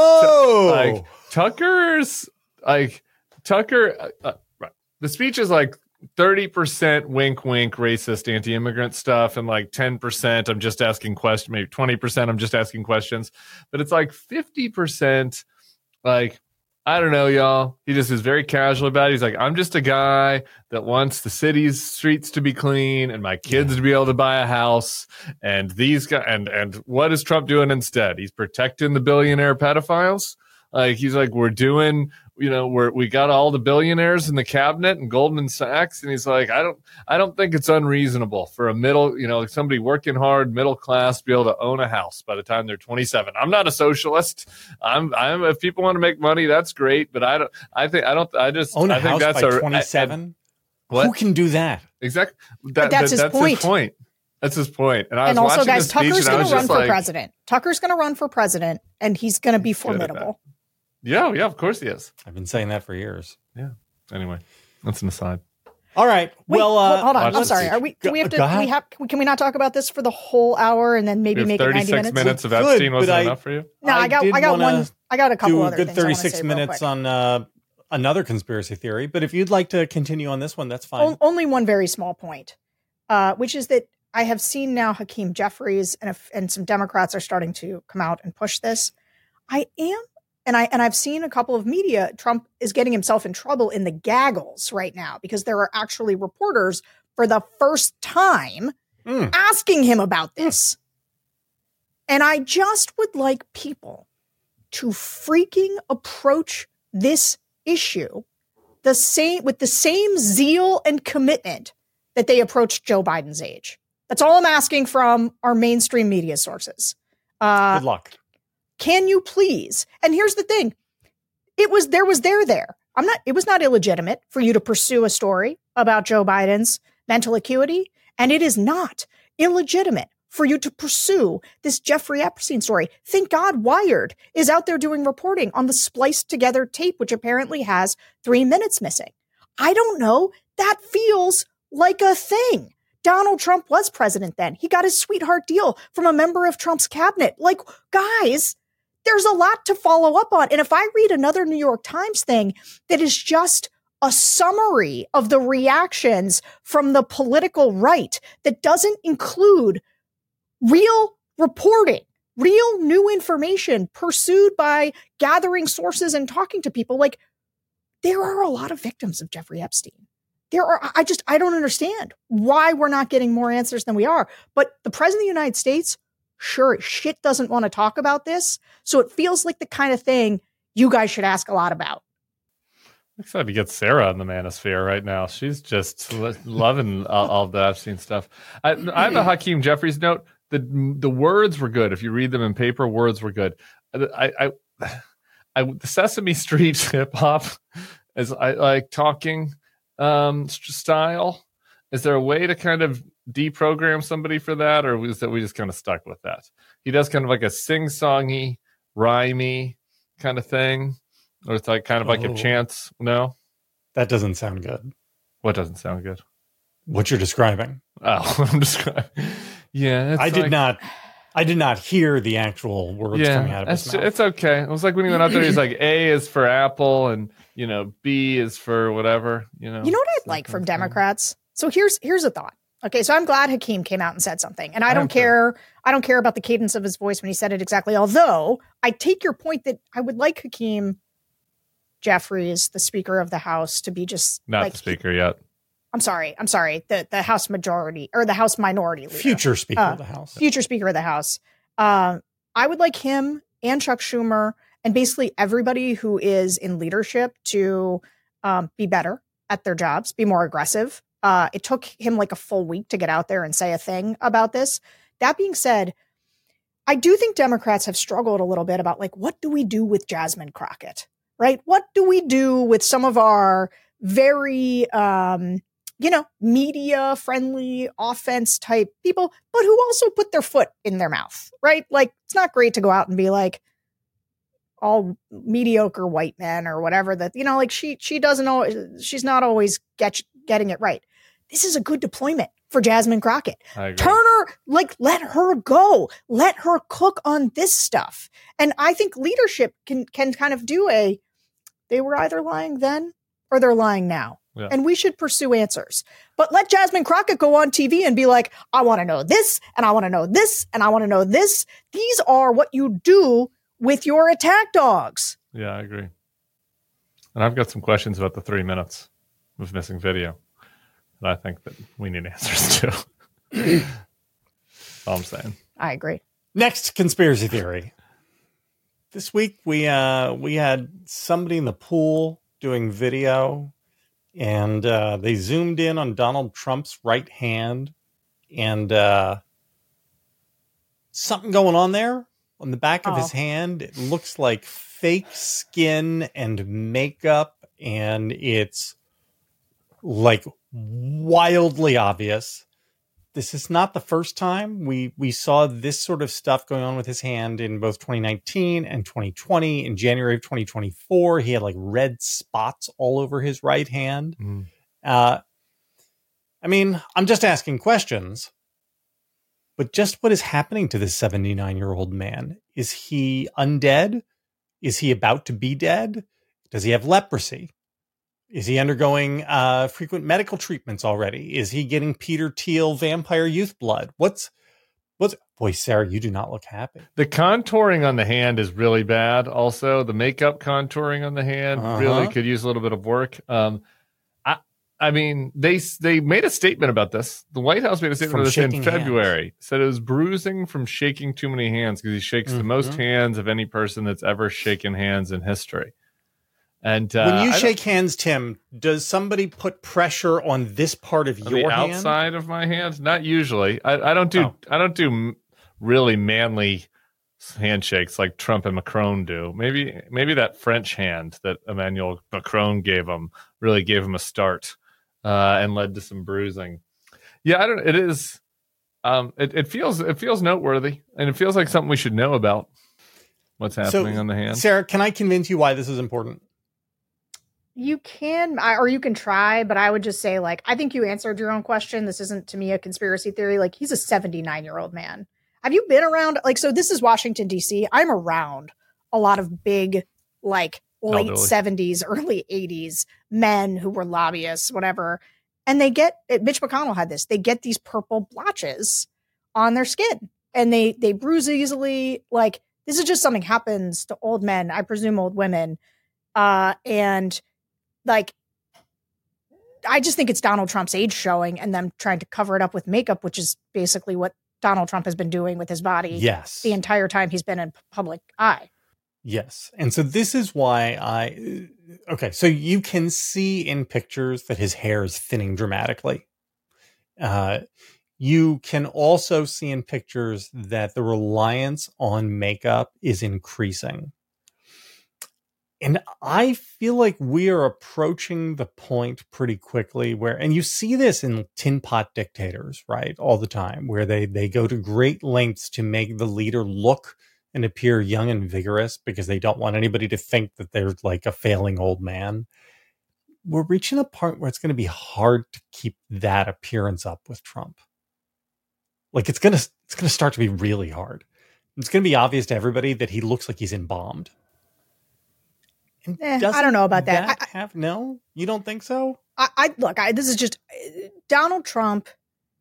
Oh! Like Tucker's, like Tucker, uh, uh, right. The speech is like thirty percent wink, wink, racist, anti-immigrant stuff, and like ten percent I'm just asking questions, maybe twenty percent I'm just asking questions. But it's like fifty percent like, I don't know, y'all. He just is very casual about it. He's like, I'm just a guy that wants the city's streets to be clean and my kids to be able to buy a house. And these guys, and and what is Trump doing instead? He's protecting the billionaire pedophiles. Like he's like, we're doing, you know, we're we got all the billionaires in the cabinet and Goldman Sachs, and he's like, I don't, I don't think it's unreasonable for a middle, you know, somebody working hard, middle class, to be able to own a house by the time they're twenty-seven. I'm not a socialist. I'm, I'm. If people want to make money, that's great, but I don't. I think I don't. I just Own a I think house that's by a twenty-seven? What? Who can do that? Exactly. But That, that's that- his that's point. his point. That's his point. And I was And also, watching guys, the speech Tucker's and I going was to run just for like, president. Tucker's going to run for president, and he's going to be He's good at that. formidable. Yeah, yeah, of course he is. I've been saying that for years. Yeah. Anyway, that's an aside. All right. Wait, well, uh, hold- hold on. watch I'm the sorry. speech. Are we? Do we have to? Go Do we ahead. have? Can we not talk about this for the whole hour and then We maybe have make it ninety thirty-six minutes? minutes of Good, Epstein. but Wasn't I- enough for you? No, I, got. did I got wanna one. I got a couple do a other good things I wanna say thirty-six real minutes quick. on uh, another conspiracy theory. But if you'd like to continue on this one, that's fine. O- only one very small point, uh, which is that I have seen now Hakeem Jeffries and, a, and some Democrats are starting to come out and push this. I am, and I and I've seen a couple of media. Trump is getting himself in trouble in the gaggles right now because there are actually reporters for the first time Mm. asking him about this. And I just would like people to freaking approach this issue the same with the same zeal and commitment that they approached Joe Biden's age. That's all I'm asking from our mainstream media sources. Uh, Good luck. can you please? And here's the thing. It was there was there there. I'm not it was not illegitimate for you to pursue a story about Joe Biden's mental acuity, and it is not illegitimate for you to pursue this Jeffrey Epstein story. Thank God Wired is out there doing reporting on the spliced together tape, which apparently has three minutes missing. I don't know. That feels like a thing. Donald Trump was president then. He got his sweetheart deal from a member of Trump's cabinet. Like, guys, there's a lot to follow up on. And if I read another New York Times thing that is just a summary of the reactions from the political right that doesn't include real reporting, real new information pursued by gathering sources and talking to people, like, there are a lot of victims of Jeffrey Epstein. There are, I just, I don't understand why we're not getting more answers than we are. But the president of the United States, sure as shit doesn't want to talk about this. So it feels like the kind of thing you guys should ask a lot about. I'm excited to get Sarah in the manosphere right now. She's just lo- loving all, all the Epstein stuff. I, I have a Hakeem Jeffries note. The the words were good. If you read them in paper, words were good. I, I, I the Sesame Street hip hop is I like talking um, style. Is there a way to kind of deprogram somebody for that, or is that we just kind of stuck with that? He does kind of like a sing-songy, rhymey kind of thing. Or it's like kind of like Oh. a chance. No, That doesn't sound good. what doesn't sound good? What you're describing. Oh, I'm just. Yeah, it's I did like- not. I did not hear the actual words coming out Yeah, of his it's, mouth. it's okay. It was like when he went out there. He's like, A is for Apple, and you know, B is for whatever. You know. You know what It's I'd like that from kind of thing. Democrats? So here's here's a thought. Okay, so I'm glad Hakeem came out and said something. And I I don't am too. care, I don't care about the cadence of his voice when he said it exactly. Although I take your point that I would like Hakeem Jeffries, the Speaker of the House, to be just Not like the speaker yet. I'm sorry, I'm sorry, the the House majority or the House minority leader. Future Speaker Uh, of the House. future Speaker of the House. Um, I would like him and Chuck Schumer and basically everybody who is in leadership to um, be better at their jobs, be more aggressive Uh, it took him like a full week to get out there and say a thing about this. That being said, I do think Democrats have struggled a little bit about like, what do we do with Jasmine Crockett, right? What do we do with some of our very, um, you know, media friendly offense type people, but who also put their foot in their mouth, right? Like, it's not great to go out and be like, all mediocre white men or whatever that, you know, like she, she doesn't know, she's not always get, getting it right. This is a good deployment for Jasmine Crockett. Turn her, like, let her go. Let her cook on this stuff. And I think leadership can, can kind of do a, they were either lying then or they're lying now. Yeah. And we should pursue answers. But let Jasmine Crockett go on T V and be like, I want to know this, and I want to know this, and I want to know this. These are what you do with your attack dogs. Yeah, I agree. And I've got some questions about the three minutes of missing video that I think that we need answers to. That's all I'm saying. I agree. Next conspiracy theory. This week we uh, we had somebody in the pool doing video, and uh, they zoomed in on Donald Trump's right hand, and uh, something going on there. On the back of oh. his hand, it looks like fake skin and makeup, and it's like wildly obvious. This is not the first time we we saw this sort of stuff going on with his hand in both twenty nineteen and twenty twenty. In January of twenty twenty-four, he had like red spots all over his right hand. Mm. Uh, I mean, I'm just asking questions. But just what is happening to this seventy-nine-year-old man? Is he undead? Is he about to be dead? Does he have leprosy? Is he undergoing uh, frequent medical treatments already? Is he getting Peter Thiel vampire youth blood? What's, what's, boy, Sarah, you do not look happy. The contouring on the hand is really bad. Also, the makeup contouring on the hand uh-huh. really could use a little bit of work. Um, I mean, they they made a statement about this. The White House made a statement about this in February. Hands. Said it was bruising from shaking too many hands because he shakes mm-hmm. the most hands of any person that's ever shaken hands in history. And uh, when you shake hands, Tim, does somebody put pressure on this part of your the hand? Outside of my hand? Not usually. I, I don't do. Oh. I don't do really manly handshakes like Trump and Macron do. Maybe maybe that French hand that Emmanuel Macron gave him really gave him a start. Uh, and led to some bruising. Yeah, I don't. It is. Um, it, it feels. It feels noteworthy, and it feels like something we should know about. What's happening so, on the hand, Sarah? Can I convince you why this is important? You can, or you can try, but I would just say, like, I think you answered your own question. This isn't to me a conspiracy theory. Like, he's a seventy-nine-year-old man. Have you been around? Like, so this is Washington D C. I'm around a lot of big, like. late Elderly. seventies, early eighties men who were lobbyists, whatever. And they get, Mitch McConnell had this, they get these purple blotches on their skin and they, they bruise easily. Like, this is just something happens to old men, I presume old women. Uh, and like, I just think it's Donald Trump's age showing and them trying to cover it up with makeup, which is basically what Donald Trump has been doing with his body. Yes. The entire time he's been in public eye. Yes. And so this is why I, okay, so you can see in pictures that his hair is thinning dramatically. Uh, you can also see in pictures that the reliance on makeup is increasing. And I feel like we are approaching the point pretty quickly where, and you see this in tin pot dictators, right? All the time, where they, they go to great lengths to make the leader look and appear young and vigorous because they don't want anybody to think that they're like a failing old man. We're reaching a point where it's going to be hard to keep that appearance up with Trump. Like it's going to, it's going to start to be really hard. It's going to be obvious to everybody that he looks like he's embalmed. Eh, I don't know about that. that I, have, no, you don't think so? I, I look, I, this is just Donald Trump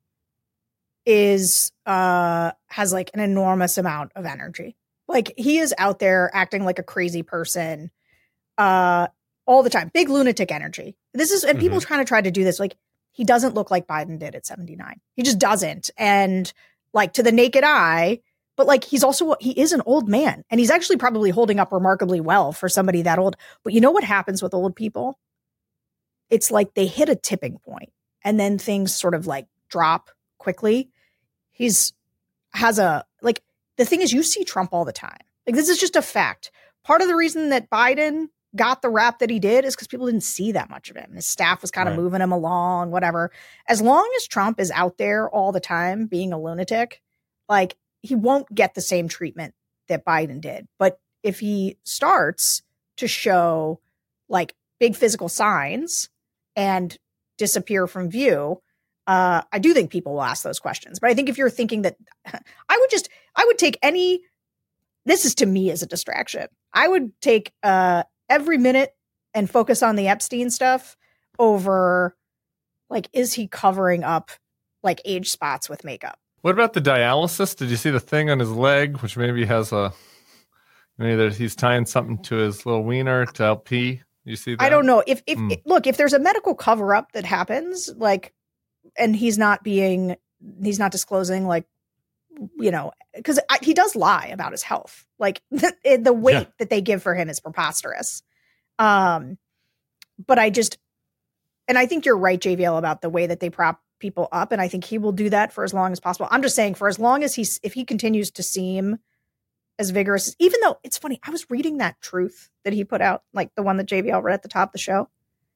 is, uh, has like an enormous amount of energy. Like he is out there acting like a crazy person, uh, all the time. Big lunatic energy. This is, and mm-hmm. people trying to try to do this. Like he doesn't look like Biden did at seventy-nine. He just doesn't. And like to the naked eye, but like he's also, he is an old man and he's actually probably holding up remarkably well for somebody that old. But you know what happens with old people? It's like they hit a tipping point and then things sort of like drop quickly. He's has a, like, the thing is, you see Trump all the time. Like, this is just a fact. Part of the reason that Biden got the rap that he did is because people didn't see that much of him. His staff was kind of right. moving him along, whatever. As long as Trump is out there all the time being a lunatic, like, he won't get the same treatment that Biden did. But if he starts to show like big physical signs and disappear from view, uh, I do think people will ask those questions. But I think if you're thinking that, I would just, I would take any, this is to me as a distraction. I would take uh, every minute and focus on the Epstein stuff over, like, is he covering up like age spots with makeup? What about the dialysis? Did you see the thing on his leg, which maybe has a, maybe that he's tying something to his little wiener to help pee? You see that? I don't know. If, if, Mm. if look, if there's a medical cover up that happens, like, and he's not being, he's not disclosing, like, you know, because he does lie about his health. Like, the, the weight yeah. that they give for him is preposterous. Um, but I just, and I think you're right, J V L, about the way that they prop people up. And I think he will do that for as long as possible. I'm just saying, for as long as he's, if he continues to seem as vigorous, even though it's funny, I was reading that Truth that he put out, like the one that J V L read at the top of the show.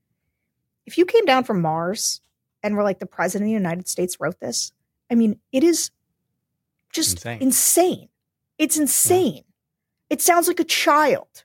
If you came down from Mars and were like, the president of the United States wrote this, I mean, it is just insane. insane. It's insane. Yeah. It sounds like a child.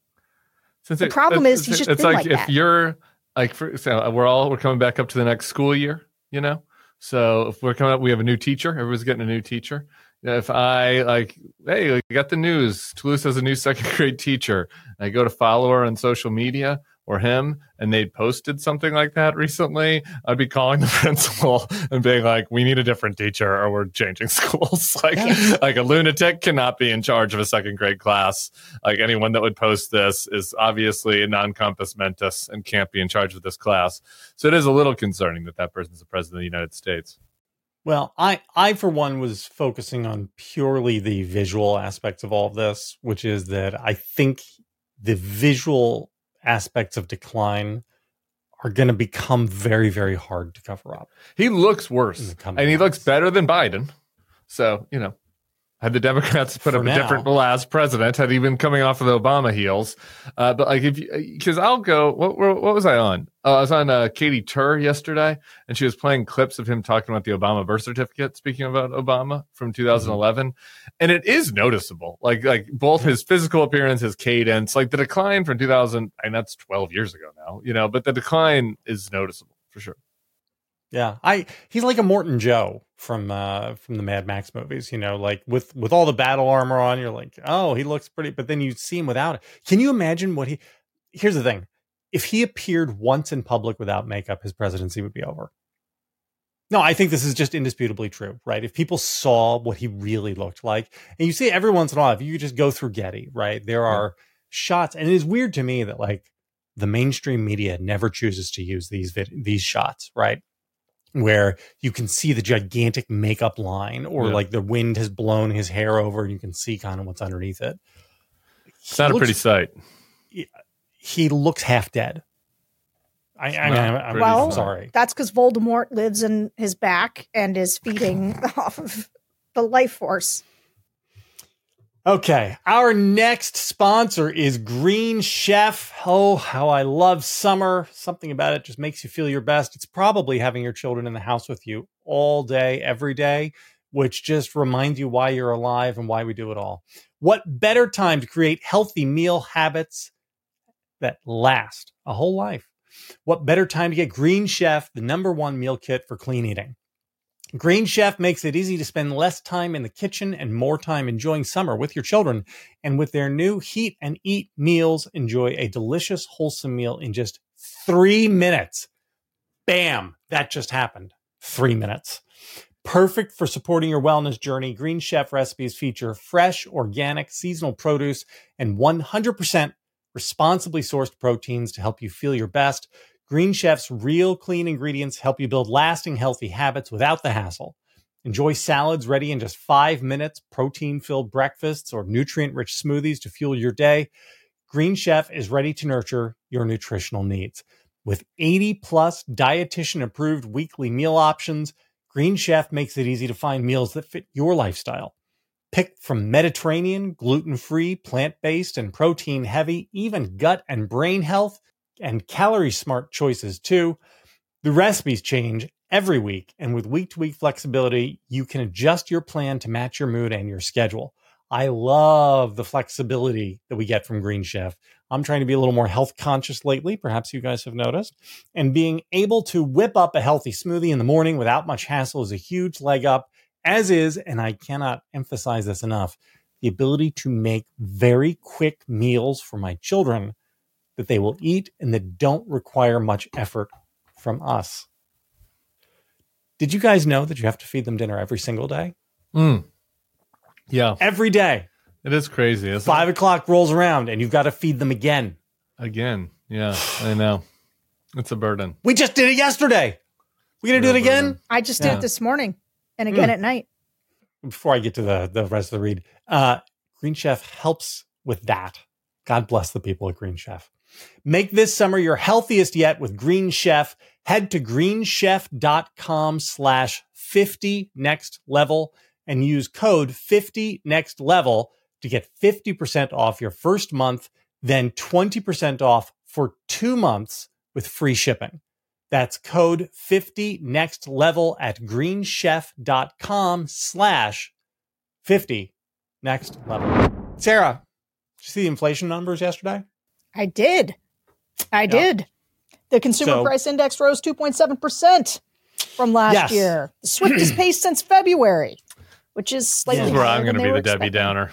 Since the it, problem is he's just it's been like, like if that. you're like, for, so we're all, we're coming back up to the next school year, you know? So if we're coming up, we have a new teacher. Everyone's getting a new teacher. If I like, hey, like, I got the news, Toulouse has a new second grade teacher. I go to follow her on social media or him, and they posted something like that recently, I'd be calling the principal and being like, we need a different teacher or we're changing schools. Like, yeah. like a lunatic cannot be in charge of a second grade class. Like, anyone that would post this is obviously a non-compos mentis and can't be in charge of this class. So it is a little concerning that that person's the president of the United States. Well, I, I, for one, was focusing on purely the visual aspects of all of this, which is that I think the visual aspects of decline are going to become very, very hard to cover up. He looks worse, and he months. looks better than Biden. So, you know, had the Democrats put For up now. a different last president, had he been coming off of the Obama heels. Uh, but like, if you, because I'll go, what, what was I on? Uh, I was on uh, Katie Tur yesterday, and she was playing clips of him talking about the Obama birth certificate, speaking about Obama from two thousand eleven. Mm-hmm. And it is noticeable, like, like both his physical appearance, his cadence, like the decline from two thousand, and that's twelve years ago now, you know, but the decline is noticeable for sure. Yeah, I he's like a Morton Joe from uh, from the Mad Max movies, you know, like with, with all the battle armor on, you're like, oh, he looks pretty, but then you see him without it. Can you imagine what he, here's the thing. If he appeared once in public without makeup, his presidency would be over. No, I think this is just indisputably true, right? If people saw what he really looked like, and you see every once in a while, if you just go through Getty, right, there are yeah. shots, and it is weird to me that like the mainstream media never chooses to use these vid- these shots, right? Where you can see the gigantic makeup line, or yeah. like the wind has blown his hair over and you can see kind of what's underneath it. It's not a pretty sight. He, he looks half dead. I, I mean, I'm, well, I'm sorry. That's because Voldemort lives in his back and is feeding off of the life force. Okay, our next sponsor is Green Chef. Oh, how I love summer. Something about it just makes you feel your best. It's probably having your children in the house with you all day, every day, which just reminds you why you're alive and why we do it all. What better time to create healthy meal habits that last a whole life? What better time to get Green Chef, the number one meal kit for clean eating? Green Chef makes it easy to spend less time in the kitchen and more time enjoying summer with your children. And with their new Heat and Eat meals, enjoy a delicious, wholesome meal in just three minutes. Bam! That just happened. Three minutes. Perfect for supporting your wellness journey. Green Chef recipes feature fresh, organic, seasonal produce and one hundred percent responsibly sourced proteins to help you feel your best. Green Chef's real clean ingredients help you build lasting healthy habits without the hassle. Enjoy salads ready in just five minutes, protein-filled breakfasts, or nutrient-rich smoothies to fuel your day. Green Chef is ready to nurture your nutritional needs. With eighty plus dietitian approved weekly meal options, Green Chef makes it easy to find meals that fit your lifestyle. Pick from Mediterranean, gluten-free, plant-based, and protein-heavy, even gut and brain health, and calorie-smart choices too. The recipes change every week, and with week-to-week flexibility, you can adjust your plan to match your mood and your schedule. I love the flexibility that we get from Green Chef. I'm trying to be a little more health conscious lately. Perhaps you guys have noticed. And being able to whip up a healthy smoothie in the morning without much hassle is a huge leg up, as is, and I cannot emphasize this enough, the ability to make very quick meals for my children that they will eat and that don't require much effort from us. Did you guys know that you have to feed them dinner every single day? Mm. Yeah. Every day. It is crazy, isn't Five it? o'clock rolls around and you've got to feed them again. Again. Yeah, I know. It's a burden. We just did it yesterday. We going to do it again? burden. I just did Yeah. it this morning and again Mm. at night. Before I get to the, the rest of the read, uh, Green Chef helps with that. God bless the people at Green Chef. Make this summer your healthiest yet with Green Chef. Head to greenchef.com slash 50 next level and use code fifty next level to get fifty percent off your first month, then twenty percent off for two months with free shipping. That's code fifty next level at greenchef.com slash 50 next level. Sarah, did you see the inflation numbers yesterday? I did. I did. The consumer So- price index rose two point seven percent from last Yes. year. The swiftest pace since February, which is slightly This is where higher I'm than going to they be were the Debbie expecting. Downer.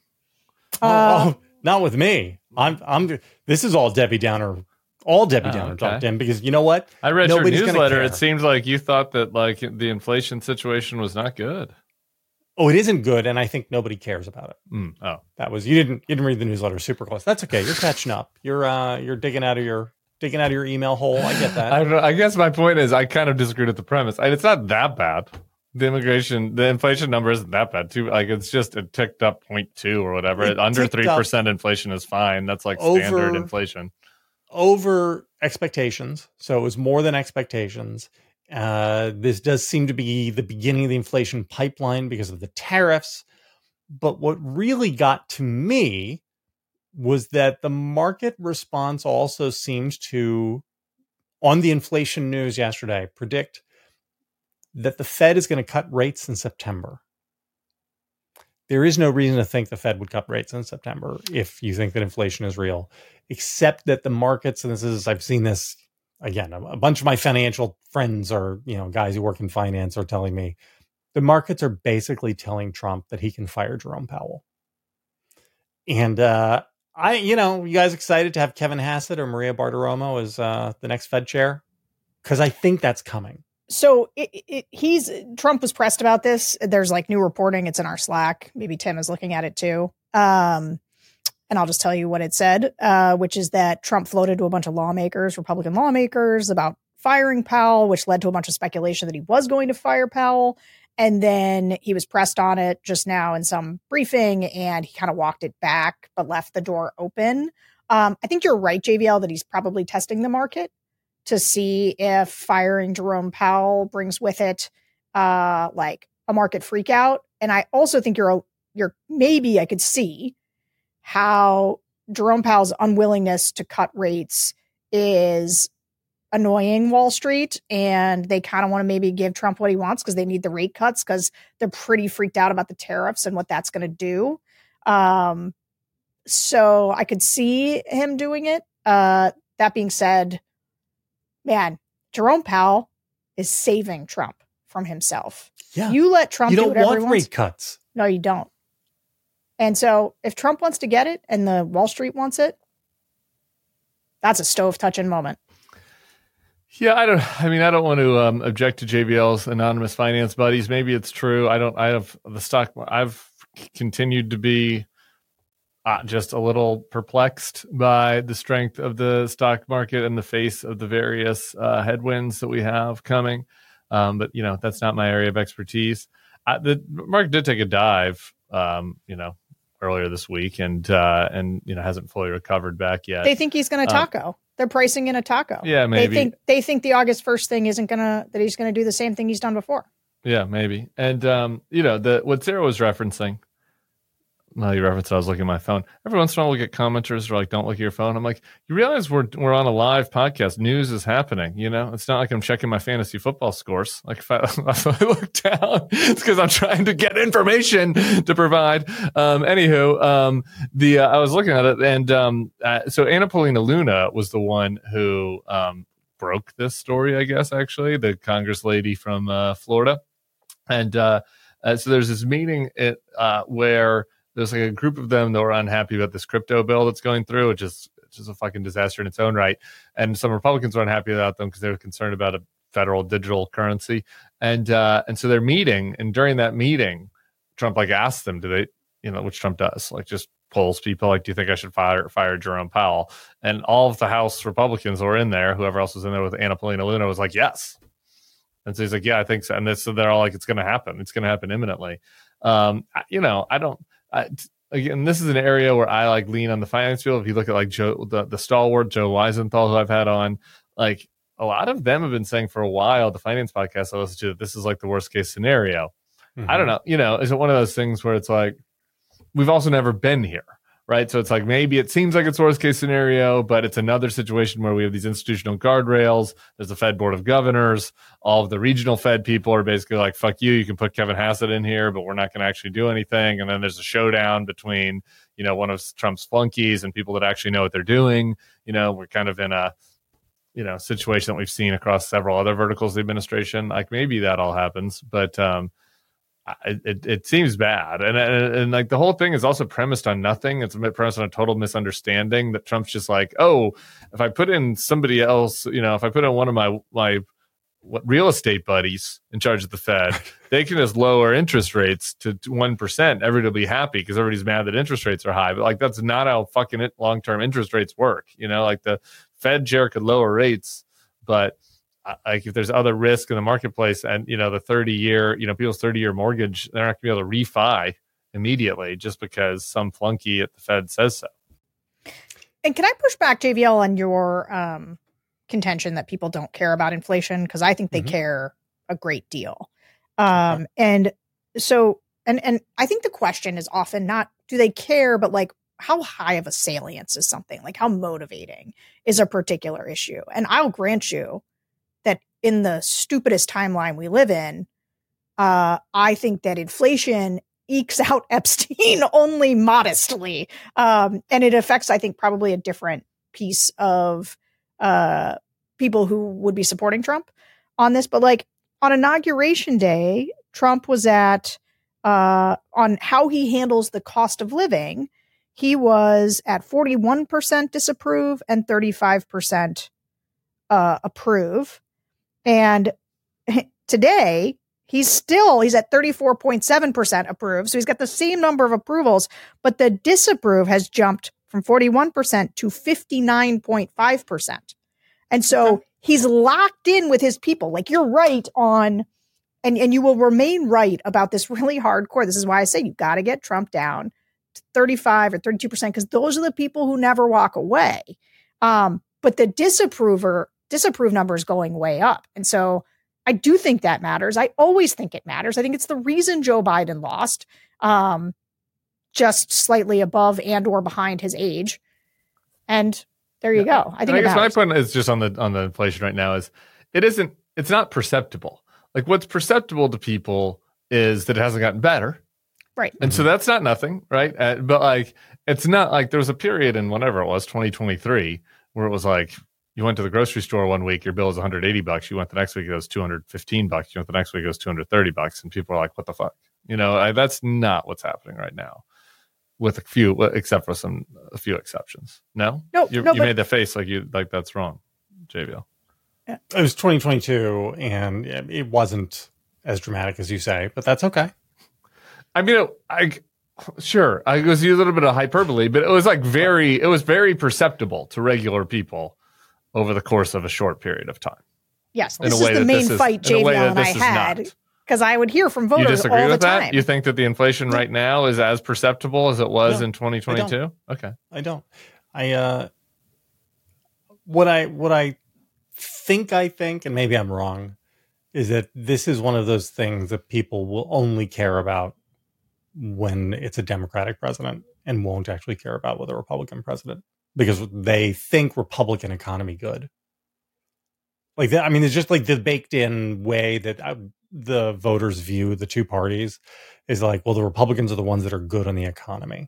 Uh, oh, not with me. I'm, I'm, this is all Debbie Downer, all Debbie Oh, Downer okay. talked in because you know what? I read Nobody's your gonna newsletter. care. It seems like you thought that like the inflation situation was not good. Oh, it isn't good. And I think nobody cares about it. Mm, oh, That was, you didn't, you didn't read the newsletter super close. That's okay. You're catching up. You're, uh, you're digging out of your, digging out of your email hole. I get that. I don't know. I guess my point is I kind of disagreed with the premise. I, it's not that bad. The immigration, the inflation number isn't that bad too. Like it's just it ticked up zero point two or whatever. It Under ticked three percent inflation is fine. That's like standard Over- inflation. Over expectations. So it was more than expectations. Uh, this does seem to be the beginning of the inflation pipeline because of the tariffs. But what really got to me was that the market response also seems to, on the inflation news yesterday, predict that the Fed is going to cut rates in September. There is no reason to think the Fed would cut rates in September if you think that inflation is real, except that the markets, and this is, I've seen this again, a, a bunch of my financial friends are, you know, guys who work in finance are telling me the markets are basically telling Trump that he can fire Jerome Powell. And uh, I, you know, you guys excited to have Kevin Hassett or Maria Bartiromo as uh, the next Fed chair? Because I think that's coming. So it, it, he's Trump was pressed about this. There's like new reporting. It's in our Slack. Maybe Tim is looking at it too. Um, and I'll just tell you what it said, uh, which is that Trump floated to a bunch of lawmakers, Republican lawmakers, about firing Powell, which led to a bunch of speculation that he was going to fire Powell. And then he was pressed on it just now in some briefing, and he kind of walked it back, but left the door open. Um, I think you're right, J V L, that he's probably testing the market to see if firing Jerome Powell brings with it uh, like a market freak out. And I also think you're, you're maybe I could see how Jerome Powell's unwillingness to cut rates is annoying Wall Street. And they kind of want to maybe give Trump what he wants because they need the rate cuts because they're pretty freaked out about the tariffs and what that's going to do. Um, so I could see him doing it. Uh, that being said, man, Jerome Powell is saving Trump from himself. Yeah. You let Trump You do don't whatever want he wants. rate cuts. No, you don't. And so if Trump wants to get it and the Wall Street wants it, that's a stove touching moment. Yeah, I don't. I mean, I don't want to um, object to J B L's anonymous finance buddies. Maybe it's true. I don't. I have the stock. I've continued to be uh, just a little perplexed by the strength of the stock market in the face of the various uh, headwinds that we have coming. Um, but you know, that's not my area of expertise. I, the market did take a dive, um, you know, earlier this week, and uh, and you know hasn't fully recovered back yet. They think he's going to Um, taco. They're pricing in a taco. Yeah, maybe. They think they think the August first thing isn't gonna that he's gonna do the same thing he's done before. Yeah, maybe. And um, you know, the what Sarah was referencing. Now you referenced, I was looking at my phone. Every once in a while, we get commenters who are like, "Don't look at your phone." I'm like, "You realize we're we're on a live podcast. News is happening. You know, it's not like I'm checking my fantasy football scores. Like if I, if I look down, it's because I'm trying to get information to provide." Um, anywho, um, the uh, I was looking at it, and um, uh, so Anna Paulina Luna was the one who um, broke this story. I guess actually, the Congress lady from uh, Florida, and uh, uh, so there's this meeting at, uh, where. There's like a group of them that were unhappy about this crypto bill that's going through, which is which is a fucking disaster in its own right. And some Republicans are unhappy about them because they're concerned about a federal digital currency. And uh, and so they're meeting, and during that meeting, Trump like asked them, do they, you know, which Trump does, like just polls people like, do you think I should fire fire Jerome Powell? And all of the House Republicans who were in there, whoever else was in there with Anna Paulina Luna, was like, yes. And so he's like, yeah, I think so. And this, so they're all like, it's going to happen. It's going to happen imminently. Um, you know, I don't. I, again, this is an area where I like lean on the finance field. If you look at like Joe, the, the stalwart Joe Weisenthal, who I've had on, like a lot of them have been saying for a while, the finance podcast I listen to, that this is like the worst case scenario. Mm-hmm. I don't know. You know, is it one of those things where it's like, we've also never been here, right? So it's like, maybe it seems like it's worst case scenario, but it's another situation where we have these institutional guardrails. There's a Fed board of governors. All of the regional Fed people are basically like, fuck you. You can put Kevin Hassett in here, but we're not going to actually do anything. And then there's a showdown between, you know, one of Trump's flunkies and people that actually know what they're doing. You know, we're kind of in a, you know, situation that we've seen across several other verticals of the administration. Like maybe that all happens, but, um, It, it it seems bad, and, and and like the whole thing is also premised on nothing. It's premised on a total misunderstanding that Trump's just like, oh, if I put in somebody else, you know, if I put in one of my my what, real estate buddies in charge of the Fed, they can just lower interest rates to one percent. Everybody will be happy because everybody's mad that interest rates are high. But like that's not how fucking long term interest rates work. You know, like the Fed chair could lower rates, but like if there's other risk in the marketplace and, you know, the thirty year, you know, people's thirty year mortgage, they're not gonna be able to refi immediately just because some flunky at the Fed says so. And can I push back, J V L, on your um, contention that people don't care about inflation? Because I think they mm-hmm. care a great deal. Um, okay. And so, and, and I think the question is often not, do they care, but like, how high of a salience is something? Like how motivating is a particular issue? And I'll grant you that in the stupidest timeline we live in, uh, I think that inflation ekes out Epstein only modestly. Um, and it affects, I think, probably a different piece of uh, people who would be supporting Trump on this. But like on Inauguration Day, Trump was at, uh, on how he handles the cost of living, he was at forty-one percent disapprove and thirty-five percent uh, approve. And today, he's still, he's at thirty-four point seven percent approve. So he's got the same number of approvals, but the disapprove has jumped from forty-one percent to fifty-nine point five percent. And so okay. he's locked in with his people. Like you're right on, and, and you will remain right about this really hardcore. This is why I say you got to get Trump down to thirty-five or thirty-two percent, because those are the people who never walk away. Um, but the disapprover, disapprove number is going way up. And so I do think that matters. I always think it matters. I think it's the reason Joe Biden lost, um, just slightly above and or behind his age. And there you yeah. go. I think I it guess matters. my point is just on the on the inflation right now is it isn't it's not perceptible. Like what's perceptible to people is that it hasn't gotten better. Right. And mm-hmm. so that's not nothing, right? Uh, but like it's not like there was a period in whenever it was twenty twenty-three where it was like you went to the grocery store one week, your bill was one hundred eighty bucks. You went the next week, it was two hundred fifteen bucks. You went the next week, it was two hundred thirty bucks. And people are like, what the fuck? You know, I, that's not what's happening right now with a few, except for some, a few exceptions. No, no, you, no, you but, made the face like you, like that's wrong. J V L. It was twenty twenty-two and it wasn't as dramatic as you say, but that's okay. I mean, I, sure. I was using a little bit of hyperbole, but it was like very, it was very perceptible to regular people over the course of a short period of time. Yes, this is the main fight J V L and I had, because I would hear from voters all the time. You disagree with that? You think that the inflation right now is as perceptible as it was no, in twenty twenty-two? I okay. I don't. I, uh, what I what I think I think, and maybe I'm wrong, is that this is one of those things that people will only care about when it's a Democratic president and won't actually care about with a Republican president because they think Republican economy good. Like that, I mean, it's just like the baked in way that I, the voters view the two parties is like, well, the Republicans are the ones that are good on the economy.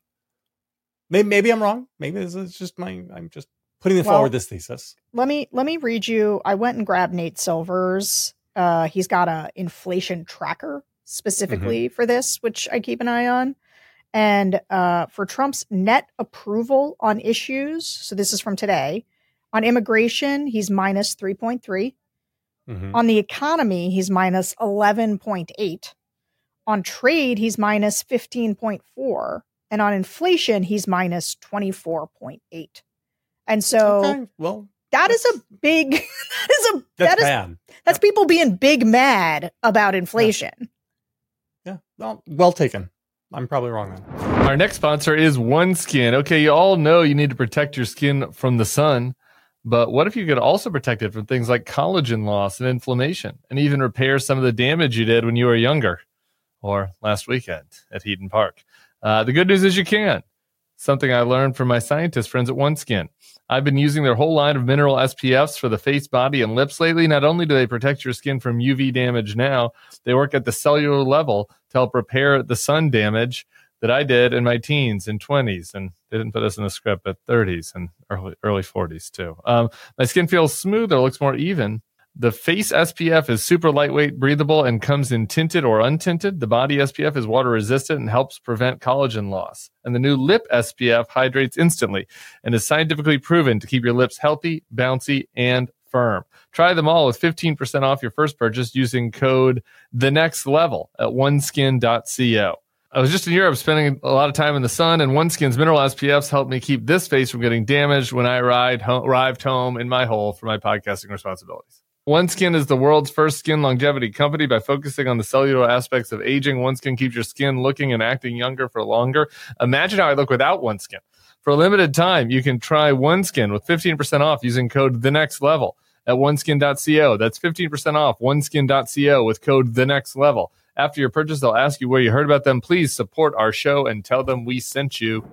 Maybe, maybe I'm wrong. Maybe this is just my, I'm just putting well, forward this thesis. Let me, let me read you. I went and grabbed Nate Silver's. Uh, he's got a inflation tracker specifically mm-hmm. for this, which I keep an eye on. And uh, for Trump's net approval on issues, so this is from today, on immigration, he's minus three point three. Mm-hmm. On the economy, he's minus eleven point eight. On trade, he's minus fifteen point four. And on inflation, he's minus twenty-four point eight. And so okay. well, that is a big, that is a, that's that is, bad. That's yep. people being big mad about inflation. Yeah. yeah. Well, well taken. I'm probably wrong then. Our next sponsor is OneSkin. Okay, you all know you need to protect your skin from the sun, but what if you could also protect it from things like collagen loss and inflammation, and even repair some of the damage you did when you were younger or last weekend at Heaton Park? Uh, the good news is you can. Something I learned from my scientist friends at OneSkin. I've been using their whole line of mineral S P Fs for the face, body, and lips lately. Not only do they protect your skin from U V damage now, they work at the cellular level to help repair the sun damage that I did in my teens and twenties, and they didn't put us in the script at thirties and early early forties too. Um, my skin feels smoother, looks more even. The face S P F is super lightweight, breathable, and comes in tinted or untinted. The body S P F is water resistant and helps prevent collagen loss. And the new lip S P F hydrates instantly and is scientifically proven to keep your lips healthy, bouncy, and firm. Try them all with fifteen percent off your first purchase using code The Next Level at oneskin dot co. I was just in Europe spending a lot of time in the sun, and OneSkin's mineral S P Fs helped me keep this face from getting damaged when I arrived home, arrived home in my hole for my podcasting responsibilities. OneSkin is the world's first skin longevity company. By focusing on the cellular aspects of aging, OneSkin keeps your skin looking and acting younger for longer. Imagine how I look without OneSkin. For a limited time, you can try OneSkin with fifteen percent off using code The Next Level at oneskin dot co. That's fifteen percent off oneskin dot co with code The Next Level. After your purchase, they'll ask you where you heard about them. Please support our show and tell them we sent you.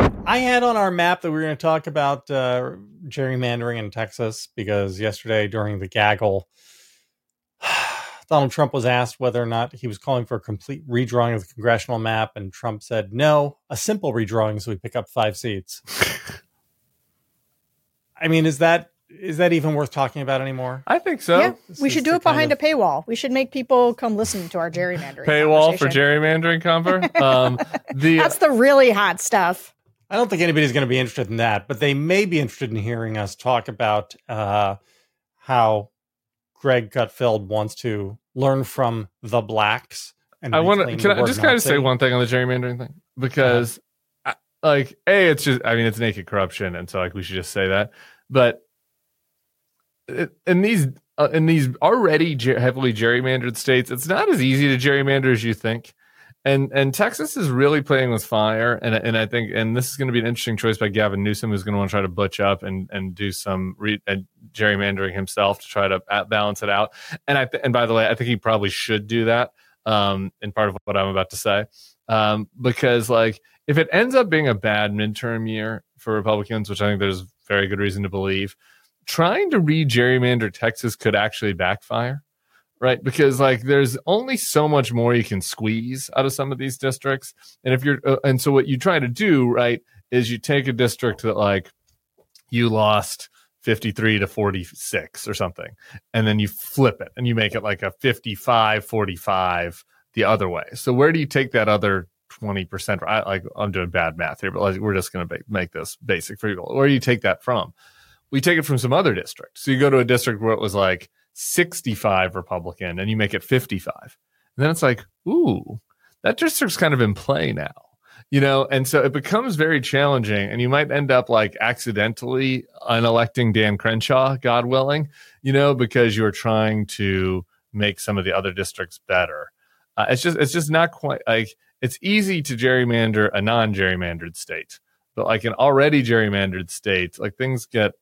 I had on our map that we were going to talk about uh, gerrymandering in Texas because yesterday during the gaggle, Donald Trump was asked whether or not he was calling for a complete redrawing of the congressional map, and Trump said, no, a simple redrawing so we pick up five seats. I mean, is that is that even worth talking about anymore? I think so. Yeah, we should do it behind of... a paywall. We should make people come listen to our gerrymandering paywall for gerrymandering, Comfer. Um, the That's the really hot stuff. I don't think anybody's going to be interested in that, but they may be interested in hearing us talk about uh, how Greg Gutfeld wants to learn from the blacks. And I want to. Can I just kind of say one thing on the gerrymandering thing? Because, uh-huh. I, like, a, it's just. I mean, it's naked corruption, and so like we should just say that. But it, in these uh, in these already ger- heavily gerrymandered states, it's not as easy to gerrymander as you think. And and Texas is really playing with fire, and and I think and this is going to be an interesting choice by Gavin Newsom, who's going to want to try to butch up and and do some re, uh, gerrymandering himself to try to balance it out. And I th- and by the way, I think he probably should do that. Um, in part of what I'm about to say, um, because like if it ends up being a bad midterm year for Republicans, which I think there's very good reason to believe, trying to re-gerrymander Texas could actually backfire. Right, because like there's only so much more you can squeeze out of some of these districts, and if you're uh, and so what you try to do, right, is you take a district that like you lost fifty-three to forty-six or something, and then you flip it and you make it like a fifty-five forty-five the other way. So where do you take that other twenty percent? I, like I'm doing bad math here, but like, we're just going to make this basic for people. Where do you take that from? We take it from some other district. So you go to a district where it was like sixty-five Republican and you make it fifty-five. And then it's like, ooh, that district's kind of in play now, you know? And so it becomes very challenging, and you might end up like accidentally unelecting Dan Crenshaw, God willing, you know, because you're trying to make some of the other districts better. Uh, it's just, it's just not quite like it's easy to gerrymander a non-gerrymandered state, but like an already gerrymandered state, like things get,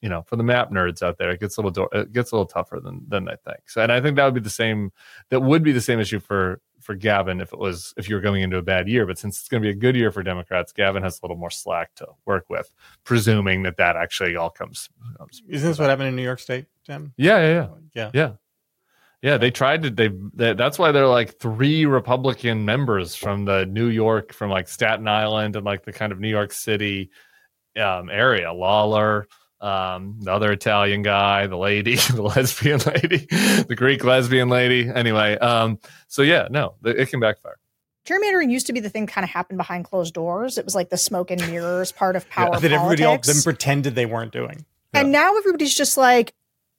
you know, for the map nerds out there, it gets a little do- it gets a little tougher than than they think. So, and I think that would be the same. That would be the same issue for for Gavin if it was if you were going into a bad year. But since it's going to be a good year for Democrats, Gavin has a little more slack to work with, presuming that that actually all comes. comes Isn't this what happened in New York State, Tim? Yeah, yeah, yeah, yeah, yeah. Yeah, they tried to. They, they that's why they're like three Republican members from the New York, from like Staten Island and like the kind of New York City um, area. Lawler, um, the other Italian guy, the lady, the lesbian lady, the Greek lesbian lady. Anyway, um, so yeah, no, it can backfire. Gerrymandering used to be the thing kind of happened behind closed doors. It was like the smoke and mirrors part of power yeah, that everybody politics. else then pretended they weren't doing. And yeah. now everybody's just like,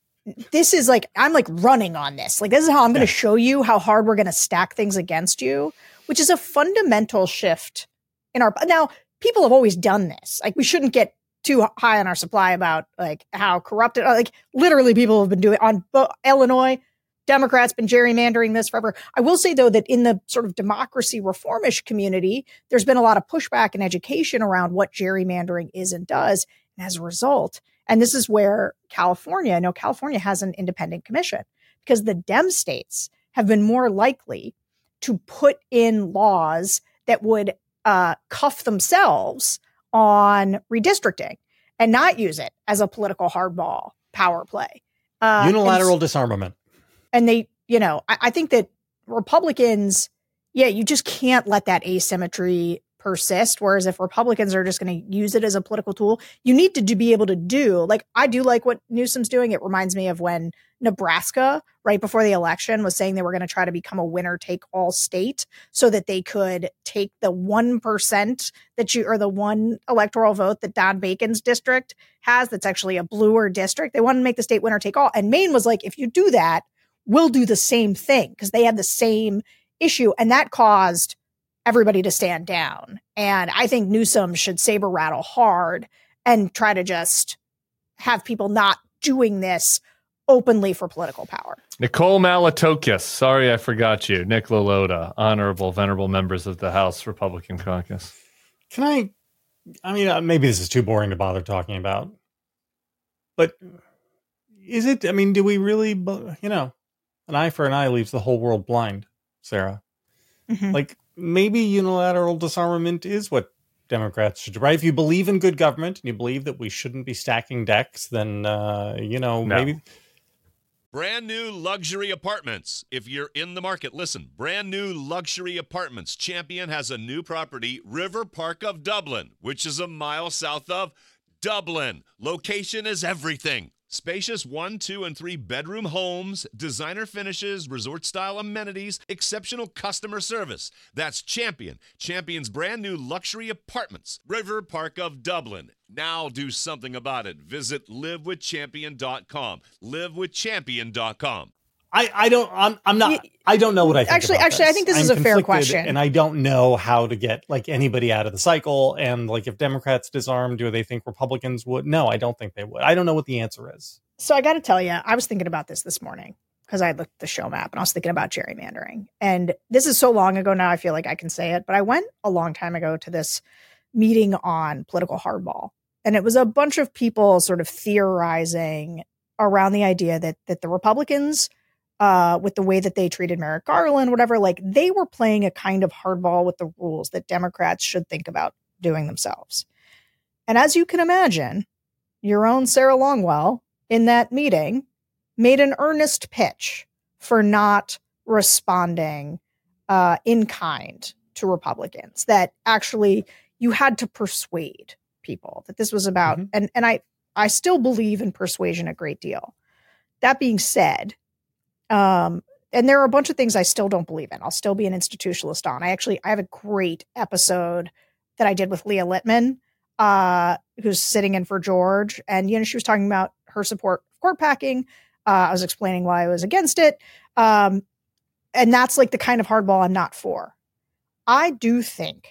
this is like, I'm like running on this. Like, this is how I'm going to yeah. show you how hard we're going to stack things against you, which is a fundamental shift in our. Now, people have always done this. Like, we shouldn't get too high on our supply about like how corrupted, like literally people have been doing on Illinois. Democrats been gerrymandering this forever. I will say, though, that in the sort of democracy reformish community, there's been a lot of pushback and education around what gerrymandering is and does. And as a result, and this is where California, I know California has an independent commission because the Dem states have been more likely to put in laws that would uh, cuff themselves on redistricting and not use it as a political hardball power play. Uh, Unilateral and, disarmament. And they, you know, I, I think that Republicans, yeah, you just can't let that asymmetry persist. Whereas if Republicans are just going to use it as a political tool, you need to do, be able to do, like, I do like what Newsom's doing. It reminds me of when Nebraska, right before the election, was saying they were going to try to become a winner take all state so that they could take the one percent that you, or the one electoral vote that Don Bacon's district has that's actually a bluer district. They wanted to make the state winner take all. And Maine was like, if you do that, we'll do the same thing, because they had the same issue. And that caused everybody to stand down. And I think Newsom should saber rattle hard and try to just have people not doing this openly for political power. Nicole Malatokis. Sorry, I forgot you. Nick Laloda, honorable, venerable members of the House Republican Caucus. Can I, I mean, uh, maybe this is too boring to bother talking about, but is it, I mean, do we really, you know, an eye for an eye leaves the whole world blind, Sarah. Mm-hmm. Like, maybe unilateral disarmament is what Democrats should do, right? If you believe in good government and you believe that we shouldn't be stacking decks, then, uh, you know, no. maybe. Brand new luxury apartments. If you're in the market, listen. Brand new luxury apartments. Champion has a new property, River Park of Dublin, which is a mile south of Dublin. Location is everything. Spacious one, two, and three bedroom homes, designer finishes, resort-style amenities, exceptional customer service. That's Champion. Champion's brand new luxury apartments. River Park of Dublin. Now do something about it. Visit live with champion dot com. live with champion dot com. I, I don't I'm I'm not I don't know what I think actually about actually this. I think this I'm is a fair question, and I don't know how to get like anybody out of the cycle. And like, if Democrats disarm, do they think Republicans would? No, I don't think they would. I don't know what the answer is. So I got to tell you, I was thinking about this this morning because I looked at the show map and I was thinking about gerrymandering. And this is so long ago now, I feel like I can say it, but I went a long time ago to this meeting on political hardball, and it was a bunch of people sort of theorizing around the idea that that the Republicans, Uh, with the way that they treated Merrick Garland, whatever, like they were playing a kind of hardball with the rules that Democrats should think about doing themselves. And as you can imagine, your own Sarah Longwell in that meeting made an earnest pitch for not responding uh, in kind to Republicans, that actually you had to persuade people that this was about. Mm-hmm. And, and I, I still believe in persuasion a great deal. That being said, Um, and there are a bunch of things I still don't believe in. I'll still be an institutionalist on. I actually, I have a great episode that I did with Leah Littman, uh, who's sitting in for George. And, you know, she was talking about her support of court packing. Uh, I was explaining why I was against it. Um, and that's like the kind of hardball I'm not for. I do think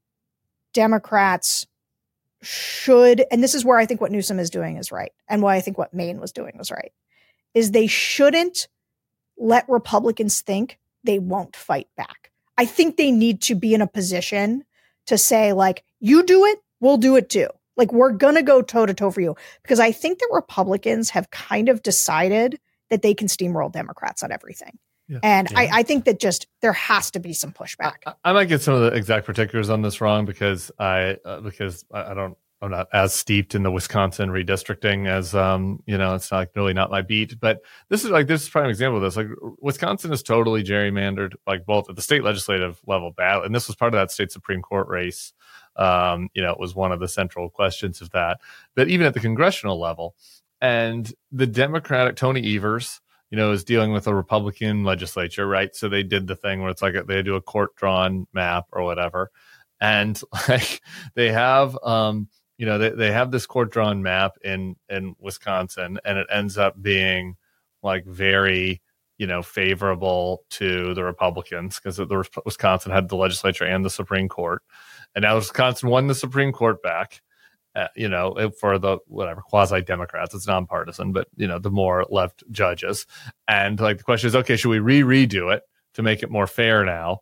Democrats should, and this is where I think what Newsom is doing is right, and why I think what Maine was doing was right, is they shouldn't let Republicans think they won't fight back. I think they need to be in a position to say, like, you do it, we'll do it too. Like, we're going to go toe to toe for you, because I think that Republicans have kind of decided that they can steamroll Democrats on everything. Yeah. And yeah. I, I think that just there has to be some pushback. I, I might get some of the exact particulars on this wrong because I uh, because I, I don't I'm not as steeped in the Wisconsin redistricting as um you know it's not like really not my beat. But this is like this is probably an example of this. Like Wisconsin is totally gerrymandered, like both at the state legislative level bad, and this was part of that state Supreme Court race. Um, you know, it was one of the central questions of that. But even at the congressional level, and the Democratic Tony Evers, you know, is dealing with a Republican legislature, right? So they did the thing where it's like a, they do a court drawn map or whatever. And like they have, um, you know, they, they have this court drawn map in, in Wisconsin, and it ends up being like very, you know, favorable to the Republicans because the Wisconsin had the legislature and the Supreme Court. And now Wisconsin won the Supreme Court back. Uh, you know, for the whatever quasi Democrats, it's nonpartisan, but you know, the more left judges. And like the question is, okay, should we re redo it to make it more fair now?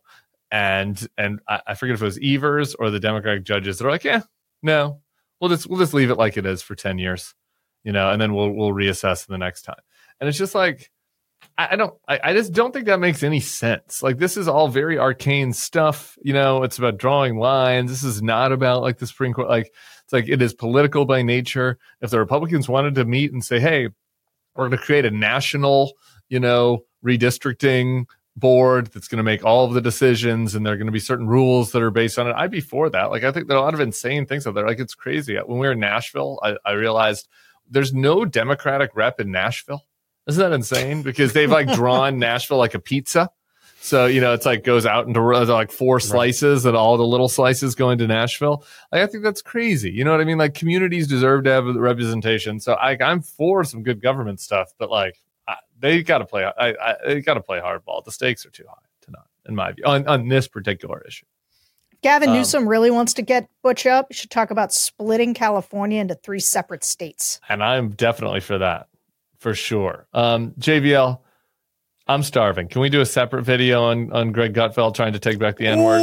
And and I, I forget if it was Evers or the Democratic judges that are like, yeah, no, we'll just we'll just leave it like it is for ten years, you know, and then we'll we'll reassess the next time. And it's just like, I, I don't, I, I just don't think that makes any sense. Like this is all very arcane stuff, you know. It's about drawing lines. This is not about like the Supreme Court, like. It's like it is political by nature. If the Republicans wanted to meet and say, hey, we're going to create a national, you know, redistricting board that's going to make all of the decisions and there are going to be certain rules that are based on it, I'd be for that. Like, I think there are a lot of insane things out there. Like, it's crazy. When we were in Nashville, I, I realized there's no Democratic rep in Nashville. Isn't that insane? Because they've like drawn Nashville like a pizza. So, you know, it's like goes out into like four slices right. And all the little slices go into Nashville. Like, I think that's crazy. You know what I mean? Like communities deserve to have representation. So I, I'm for some good government stuff, but like I, they got to play. I, I they got to play hardball. The stakes are too high to not, in my view, on, on this particular issue. Gavin um, Newsom really wants to get Butch up. You should talk about splitting California into three separate states. And I'm definitely for that, for sure. Um, J V L. I'm starving. Can we do a separate video on, on Greg Gutfeld trying to take back the N-words?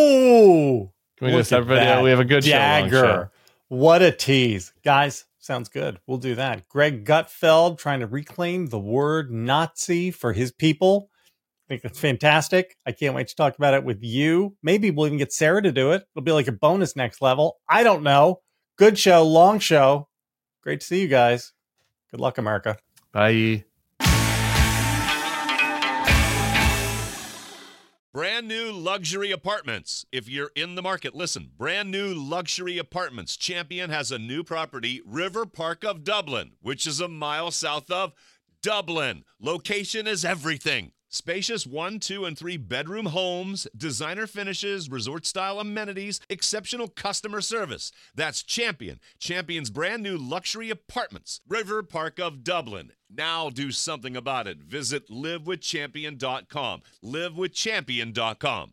Ooh, Can we do a separate video? We have a good dagger. show. Show. What a tease. Guys, sounds good. We'll do that. Greg Gutfeld trying to reclaim the word Nazi for his people. I think it's fantastic. I can't wait to talk about it with you. Maybe we'll even get Sarah to do it. It'll be like a bonus next level. I don't know. Good show. Long show. Great to see you guys. Good luck, America. Bye. Brand new luxury apartments. If you're in the market, listen. Brand new luxury apartments. Champion has a new property, River Park of Dublin, which is a mile south of Dublin. Location is everything. Spacious one, two, and three bedroom homes, designer finishes, resort-style amenities, exceptional customer service. That's Champion. Champion's brand new luxury apartments, River Park of Dublin. Now do something about it. Visit live with champion dot com. live with champion dot com.